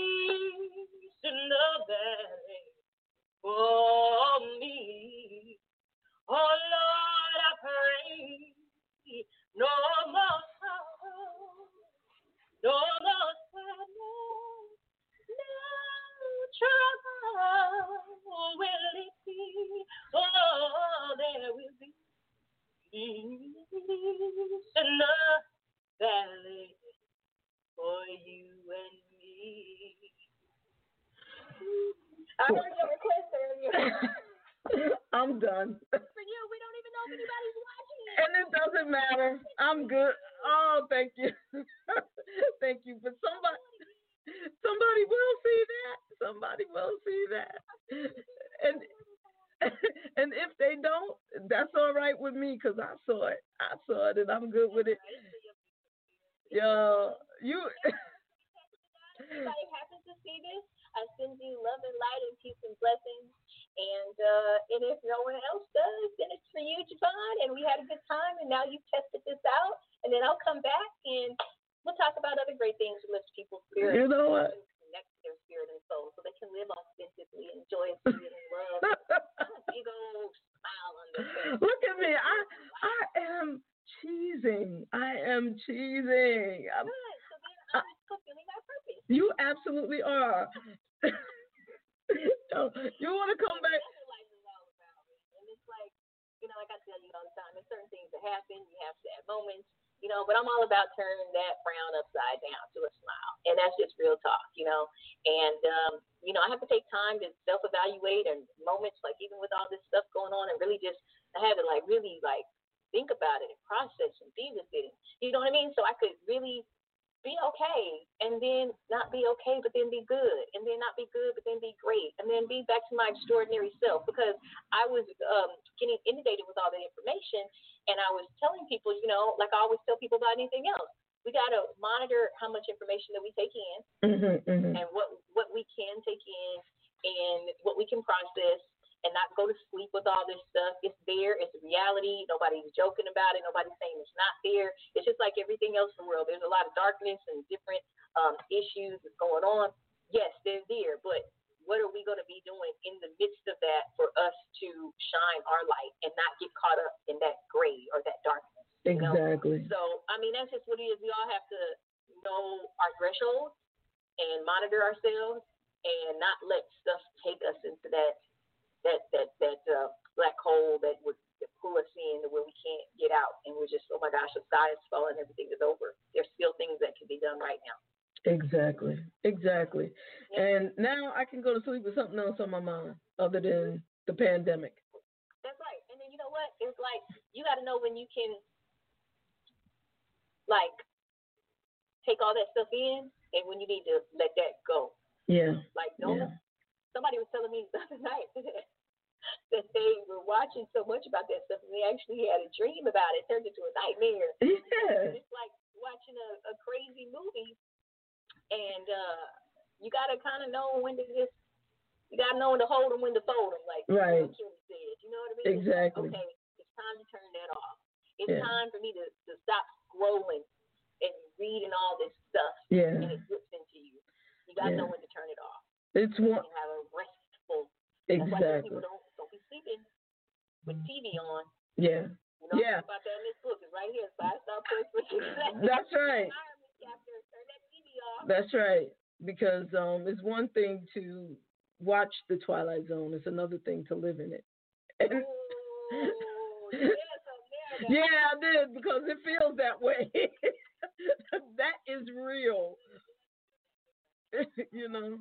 in the valley for me. Oh Lord, I pray no more sorrow, no more sadness, no trouble will it be. Oh, there will be peace in the valley for you and me. I heard your request earlier. I'm done. For you, we don't even know if anybody's watching it. And it doesn't matter. I'm good. Oh, thank you. Thank you. But somebody, somebody will see that. Somebody will see that. And and if they don't, that's all right with me because I saw it. I saw it, and I'm good with it. Yo, you. If anybody happens to see this, I send you love and light and peace and blessings. And uh, and if no one else does, then it's for you, Javon. And we had a good time, and now you've tested this out. And then I'll come back, and we'll talk about other great things to lift people's spirits. You know what? And connect to their spirit and soul so they can live authentically and joyously and love. Big old smile on their face. Look at me. I I am cheesing. I am cheesing. I'm, Good. So then I'm fulfilling my purpose. you absolutely are. So, you want to come back? That's what life is all about. And it's like, you know, like I tell you all the time, there's certain things that happen, you have sad moments, you know, but I'm all about turning that frown upside down to a smile. And that's just real talk, you know. And, um, you know, I have to take time to self-evaluate and moments, like even with all this stuff going on, and really just, I have to, like, really, like, think about it and process and be with it. You know what I mean? So I could really be okay, and then not be okay, but then be good, and then not be good, but then be great, and then be back to my extraordinary self. Because I was um, getting inundated with all that information, and I was telling people, you know, like I always tell people about anything else, we got to monitor how much information that we take in, Mm-hmm, mm-hmm. and what what we can take in, and what we can process, and not go to sleep with all this stuff. It's there. It's a reality. Nobody's joking about it. Nobody's saying it's not there. It's just like everything else in the world. There's a lot of darkness and different um, issues that's going on. Yes, they're there, but what are we going to be doing in the midst of that for us to shine our light and not get caught up in that gray or that darkness? Exactly. You know? So, I mean, that's just what it is. We all have to know our thresholds and monitor ourselves and not let stuff take us into that that that that uh, black hole that would pull us in to where we can't get out, and we're just, oh my gosh, the sky is falling, everything is over. There's still things that can be done right now. Exactly, exactly. Yeah. And now I can go to sleep with something else on my mind other than the pandemic. That's right. And then you know what? It's like you got to know when you can, like, take all that stuff in, and when you need to let that go. Yeah. Like, don't. Yeah. Somebody was telling me the other night that they were watching so much about that stuff, and they actually had a dream about it. It turned into a nightmare. Yeah. It's like watching a, a crazy movie. And uh, you got to kind of know when to just, you got to know when to hold them, when to fold them, like right. Kim said. You know what I mean? Exactly. It's like, okay, it's time to turn that off. It's yeah. time for me to, to stop scrolling and reading all this stuff. Yeah. And it drips into you. You got to yeah. know when to turn it off. It's one. And have a restful. Exactly. People don't, don't be sleeping with T V on. Yeah. You know yeah. about that in this book. It's right here. Five Star Points for Success. That's right. Turn that T V off. That's right. Because um, it's one thing to watch The Twilight Zone. It's another thing to live in it. And Ooh, yes, yeah, I did, because it feels that way. That is real. You know.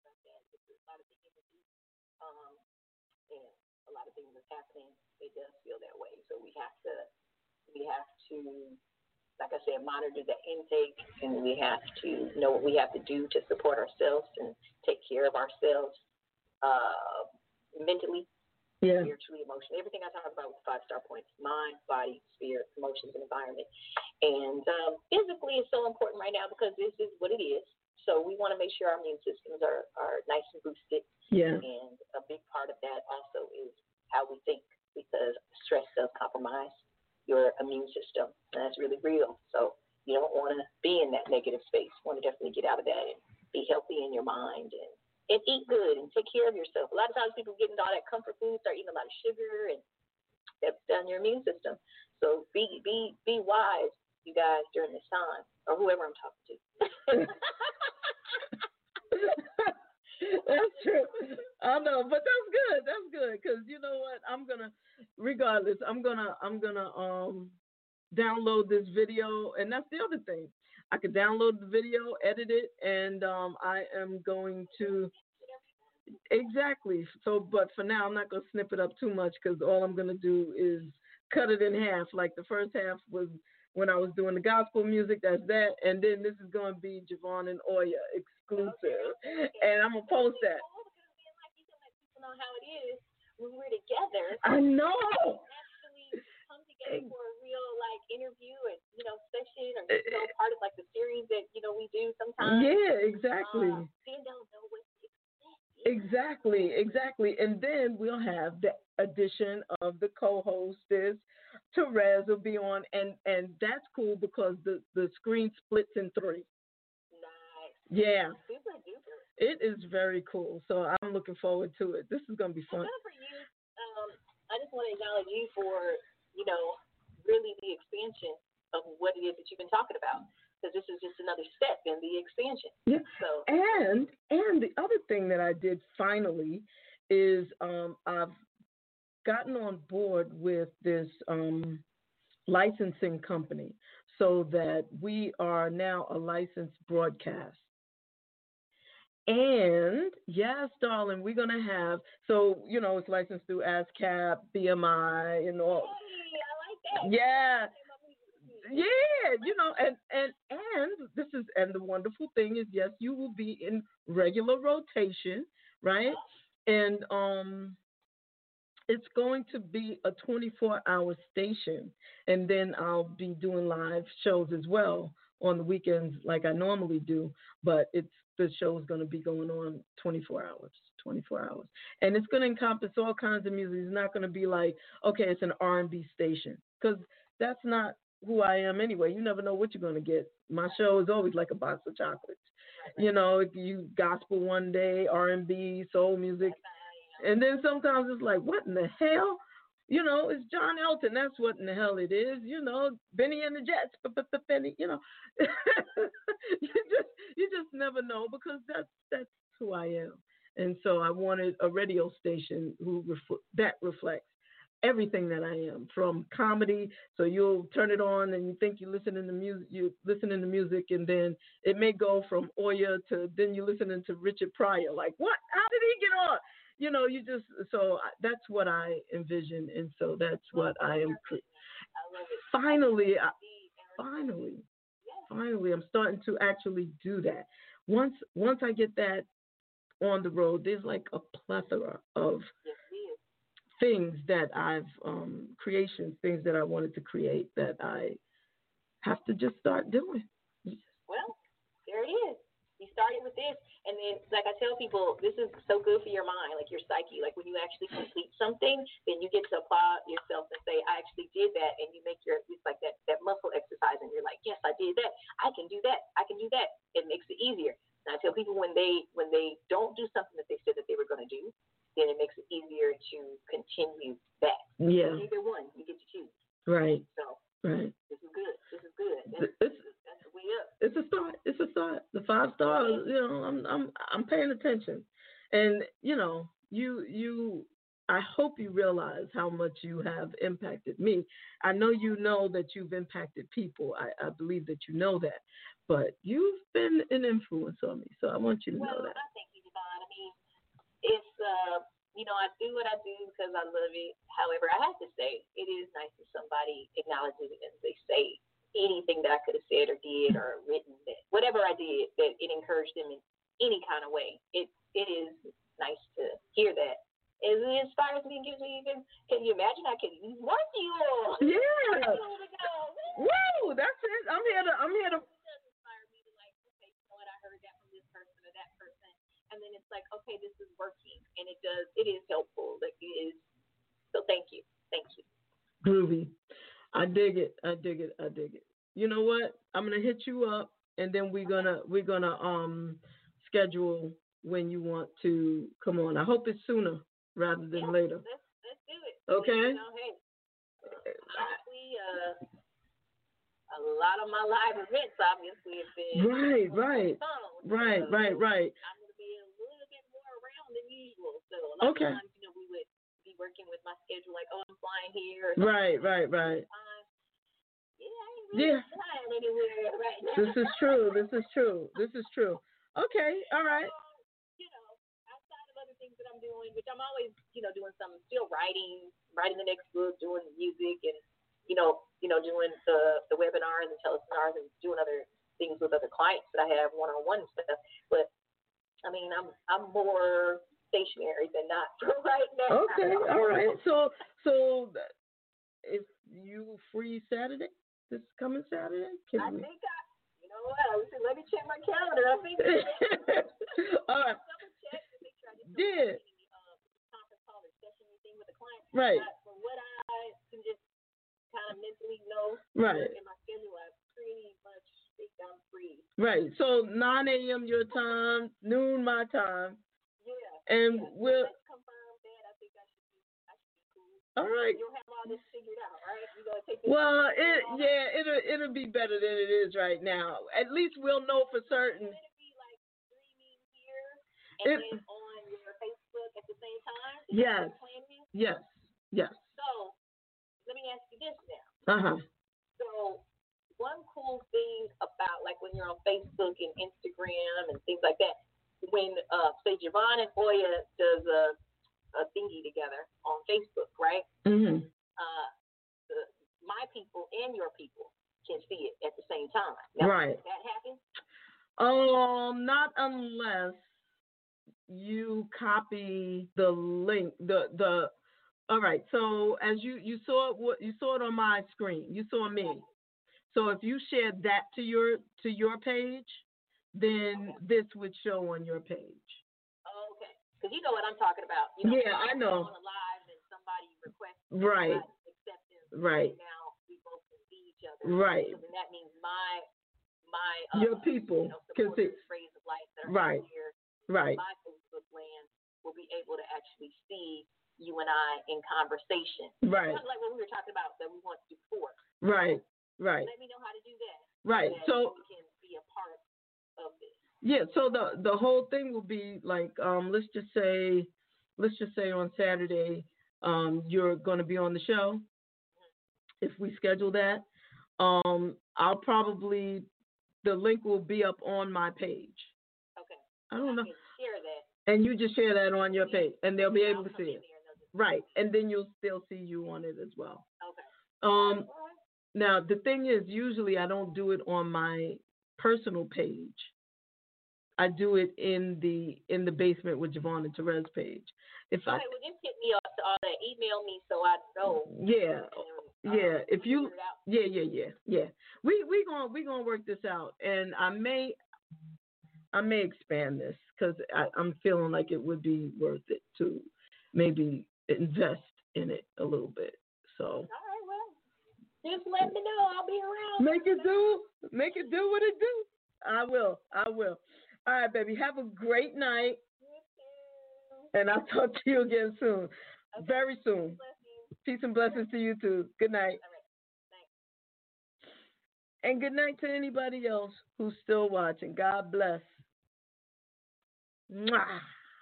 Um, and a lot of things that's happening, it does feel that way. So we have to, we have to, like I said, monitor the intake, and we have to know what we have to do to support ourselves and take care of ourselves uh, mentally, yeah. spiritually, emotionally. Everything I talk about with five star points: mind, body, spirit, emotions, and environment. And um, physically is so important right now because this is what it is. So we want to make sure our immune systems are, are nice and boosted. Yeah. And a big part of that also is how we think, because stress does compromise your immune system. And that's really real. So you don't want to be in that negative space. You want to definitely get out of that and be healthy in your mind and, and eat good and take care of yourself. A lot of times people get into all that comfort food, start eating a lot of sugar, and that's done your immune system. So be be be wise, you guys, during this time, or whoever I'm talking to. That's true. I know, but that's good. That's good, because you know what? I'm gonna, regardless, I'm gonna, I'm gonna um download this video, and that's the other thing. I could download the video, edit it, and um I am going to exactly. So, but for now, I'm not gonna snip it up too much, because all I'm gonna do is cut it in half. Like the first half was when I was doing the gospel music, that's that, and then this is gonna be Javon and Oya exclusive, okay, okay. And I'm gonna post that. Know how it is when we're together. I know. Actually come together for a real like interview and you know session or you know part of like the series that you know we do sometimes. Yeah, exactly. Uh, then don't know what to expect. Exactly, exactly. And then we'll have the addition of the co-hostess. Therese will be on, and and that's cool because the the screen splits in three. Nice. Yeah. Super duper. It is very cool, so I'm looking forward to it. This is going to be fun. Good for you. Um, I just want to acknowledge you for, you know, really the expansion of what it is that you've been talking about, because this is just another step in the expansion. Yeah. So. And and the other thing that I did finally is um, I've gotten on board with this um, licensing company, so that we are now a licensed broadcast. And yes, darling, we're gonna have, so you know it's licensed through ASCAP, B M I, and all. Hey, I like that. Yeah, yeah, you know, and and and this is, and the wonderful thing is, yes, you will be in regular rotation, right? And um, it's going to be a twenty-four hour station, and then I'll be doing live shows as well on the weekends like I normally do, but it's the show's going to be going on twenty-four hours, twenty-four hours. And it's going to encompass all kinds of music. It's not going to be like, okay, it's an R and B station, because that's not who I am anyway. You never know what you're going to get. My show is always like a box of chocolates. You know, you gospel one day, R and B, soul music, and then sometimes it's like, what in the hell? You know, it's John Elton. That's what in the hell it is. You know, Benny and the Jets. But but but Benny, you know, you just you just never know, because that's that's who I am. And so I wanted a radio station who ref- that reflects everything that I am, from comedy. So you'll turn it on and you think you're listening to music, you listening to music, and then it may go from Oya to then you're listening to Richard Pryor. Like, what? How did he get on? You know, you just, so that's what I envision, and so that's what I am. Cre- finally, I, finally, finally, I'm starting to actually do that. Once, once I get that on the road, there's like a plethora of things that I've, um, creations, things that I wanted to create that I have to just start doing. Well, there it is. You started with this, and then, like I tell people, this is so good for your mind, like your psyche. Like when you actually complete something, then you get to applaud yourself and say, I actually did that, and you make your, it's like that, that muscle exercise, and you're like, yes, I did that. I can do that. I can do that. It makes it easier. And I tell people when they when they don't do something that they said that they were going to do, then it makes it easier to continue that. Yeah. Either one, you get to choose. Right. So right. This is good. This is good. That's, It's, that's way up. It's a start. It's a start. The five stars. You know, I'm I'm I'm paying attention, and you know, you you. I hope you realize how much you have impacted me. I know you know that you've impacted people. I, I believe that you know that, but you've been an influence on me. So I want you to well, know that. I thank you, Devon. I mean, it's uh, you know, I do what I do because I love it. However, I have to say, it is nice if somebody acknowledges it and they say anything that I could have said or did or written, that whatever I did, that it encouraged them in any kind of way. It it is nice to hear that. It inspires me and gives me even. Can you imagine? I could use one fuel. Yeah. Woo! Woo! That's it. I'm here to. I'm here to. It does inspire me to like, okay, you know what? I heard that from this person or that person, and then it's like, okay, this is working, and it does. It is helpful. Like it is. So thank you. Thank you. Groovy. I dig it. I dig it. I dig it. You know what? I'm gonna hit you up, and then we're gonna we're gonna um schedule when you want to come on. I hope it's sooner rather than yeah, later. Let's let's do it. Okay. You know, hey, honestly, uh, a lot of my live events obviously have been right, right, phone, right, so right, right. I'm gonna be a little bit more around than usual. So a lot okay. of times, you know, we would be working with my schedule, like, oh, I'm flying here. Right, right, right. Yeah, I ain't really yeah. flying anywhere right now. This is true. This is true. This is true. Okay, all right. You know, outside of other things that I'm doing, which I'm always, you know, doing some, still writing, writing the next book, doing music, and you know, you know, doing the the webinars and teleseminars and doing other things with other clients that I have one-on-one stuff. But I mean, I'm I'm more stationary than not for right now. Okay, all right. So so if you free Saturday, this coming Saturday? Can I we... think I. You know what? Let me check my calendar. I think. all right. Double check to make sure I didn't Yeah. any uh, conference call or session anything with the client. Right. But from what I can just kind of mentally know, right. in my schedule, I pretty much think I'm free. Right. So nine a.m. your time, noon my time. Yeah. And yeah. we'll. Let's confirm that. I think I should be. I should be cool. All right. You'll have all this figured out, right? You gonna take this. Well, it yeah, it'll it'll be better than it is right now. At least we'll know for certain. It'll be like streaming here and it, then on your Facebook at the same time. Is yes. Yes. Yes. So let me ask you this now. Uh huh. So one cool thing about like when you're on Facebook and Instagram and things like that, when uh say Javon and Oya does a a thingy together on Facebook, right? Mm-hmm. Uh, the, my people and your people can see it at the same time. Now, right. Does that happen? Um, not unless you copy the link. The the. All right. So as you you saw it, you saw it on my screen. You saw me. So if you share that to your to your page, then this would show on your page. Oh, okay. Because you know what I'm talking about. You know, yeah, I know. On a live and somebody requests right. acceptance. Right. Now we both can see each other. Right. So then that means my my uh, your people, because you know, it Phrase of Life that are right. here, right. my Facebook land will be able to actually see you and I in conversation. Right. Kind of like what we were talking about that we want to do before. Right. Right. Let me know how to do that. Right. So, so we can be a part of this. Yeah. So the the whole thing will be like, um, let's just say, let's just say on Saturday, um, you're going to be on the show. Mm-hmm. If we schedule that, um, I'll probably the link will be up on my page. Okay. I don't know. I can share that. And you just share that on your page, and they'll be able I'll to see it. Just... Right. And then you'll still see you on it as well. Okay. Um. Now the thing is, usually I don't do it on my personal page. I do it in the in the Basement with Javon and Therese page. If okay, I well just hit me up to all that. Email me so I know. Yeah. Then, yeah. Um, if you Yeah, yeah, yeah, yeah. We we gonna we gonna work this out, and I may I may expand this because I'm feeling like it would be worth it to maybe invest in it a little bit. So. All right, well, just let me know. I'll be around. Make it do. Make it do what it do. I will. I will. All right, baby. Have a great night. And I'll talk to you again soon. Okay. Very soon. Peace and blessings to you too. Good night. All right. Thanks. And good night to anybody else who's still watching. God bless. Mwah.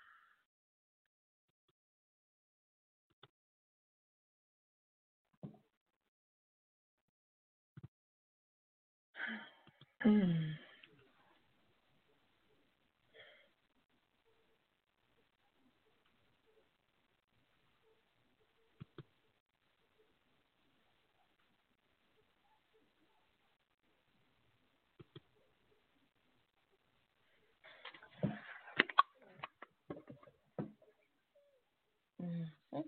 Hmm. Mm-hmm.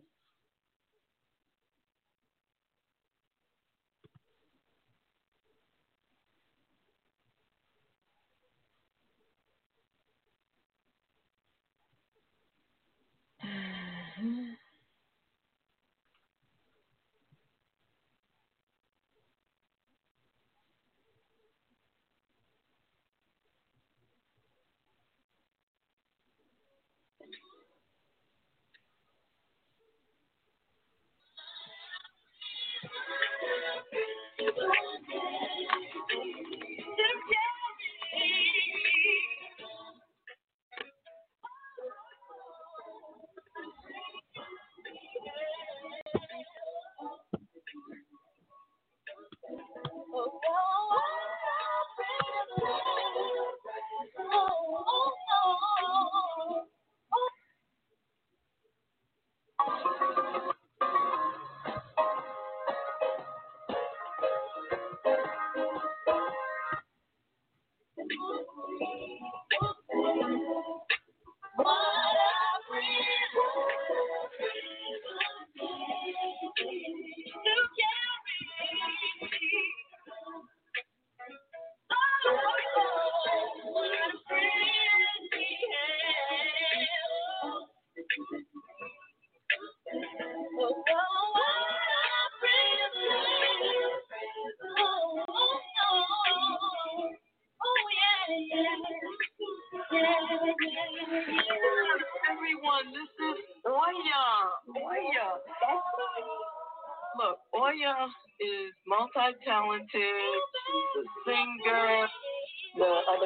Everyone, this is Oya. Oya. Look, Oya is multi-talented. She's a singer. The other.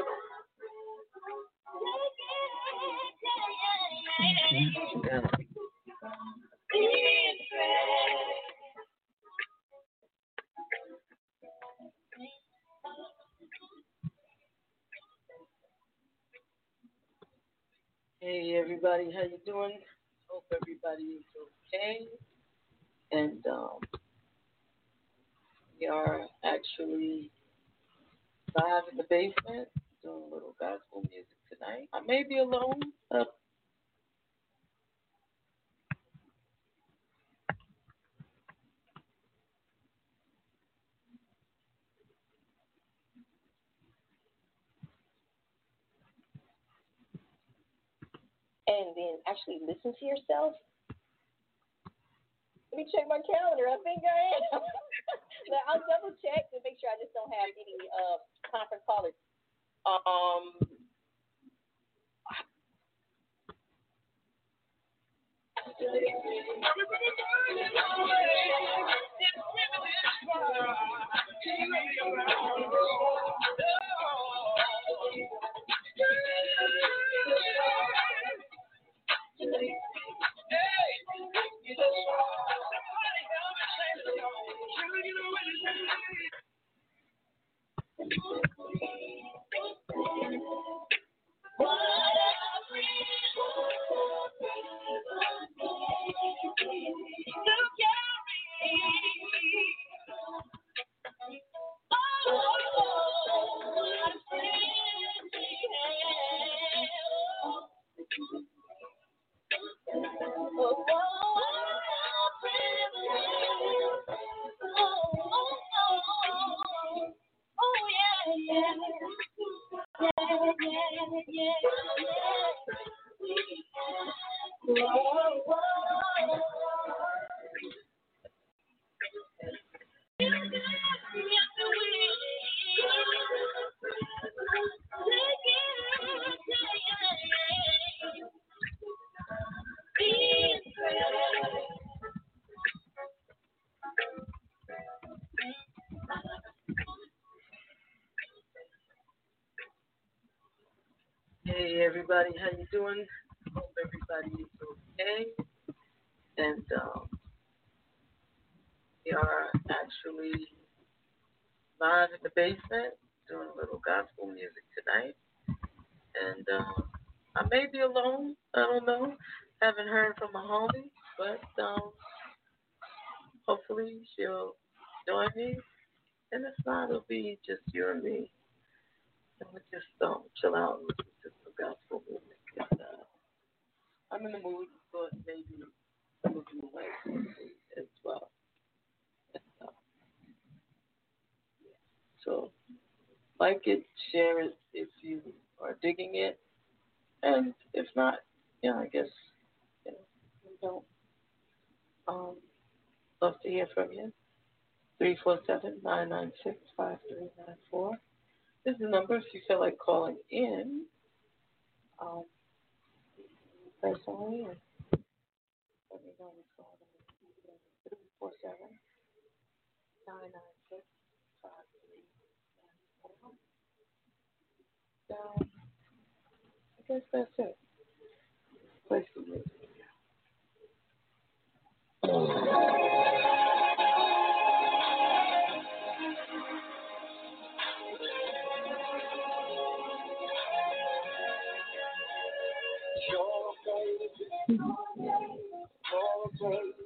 Hey everybody, how you doing? Hope everybody is okay. And um, we are actually live in the basement doing a little gospel music tonight. I may be alone. Uh, and then actually listen to yourself. Let me check my calendar. I think I am. But I'll double check to make sure I just don't have any uh, conference callers. Um, Hey everybody, how you doing? Hope everybody is okay. And um, we are actually live in the basement doing a little gospel music tonight. And um, I may be alone. I don't know. Haven't heard from my homie, but um, hopefully she'll join me. And if not, it'll be just you and me. And we'll just um, chill out and listen to some gospel music. And, uh, I'm in the mood, but maybe we'll do like as well. And, uh, so, like it, share it if you are digging it. And if not, yeah, I guess, you know, we don't. Um, love to hear from you. three four seven, nine nine six, five three nine four. This is the number if you feel like calling in. Um, personally, and let me know what's going on. three four seven, nine nine six, five three nine four. So, I guess that's it. Play some music. Your faith, your faith.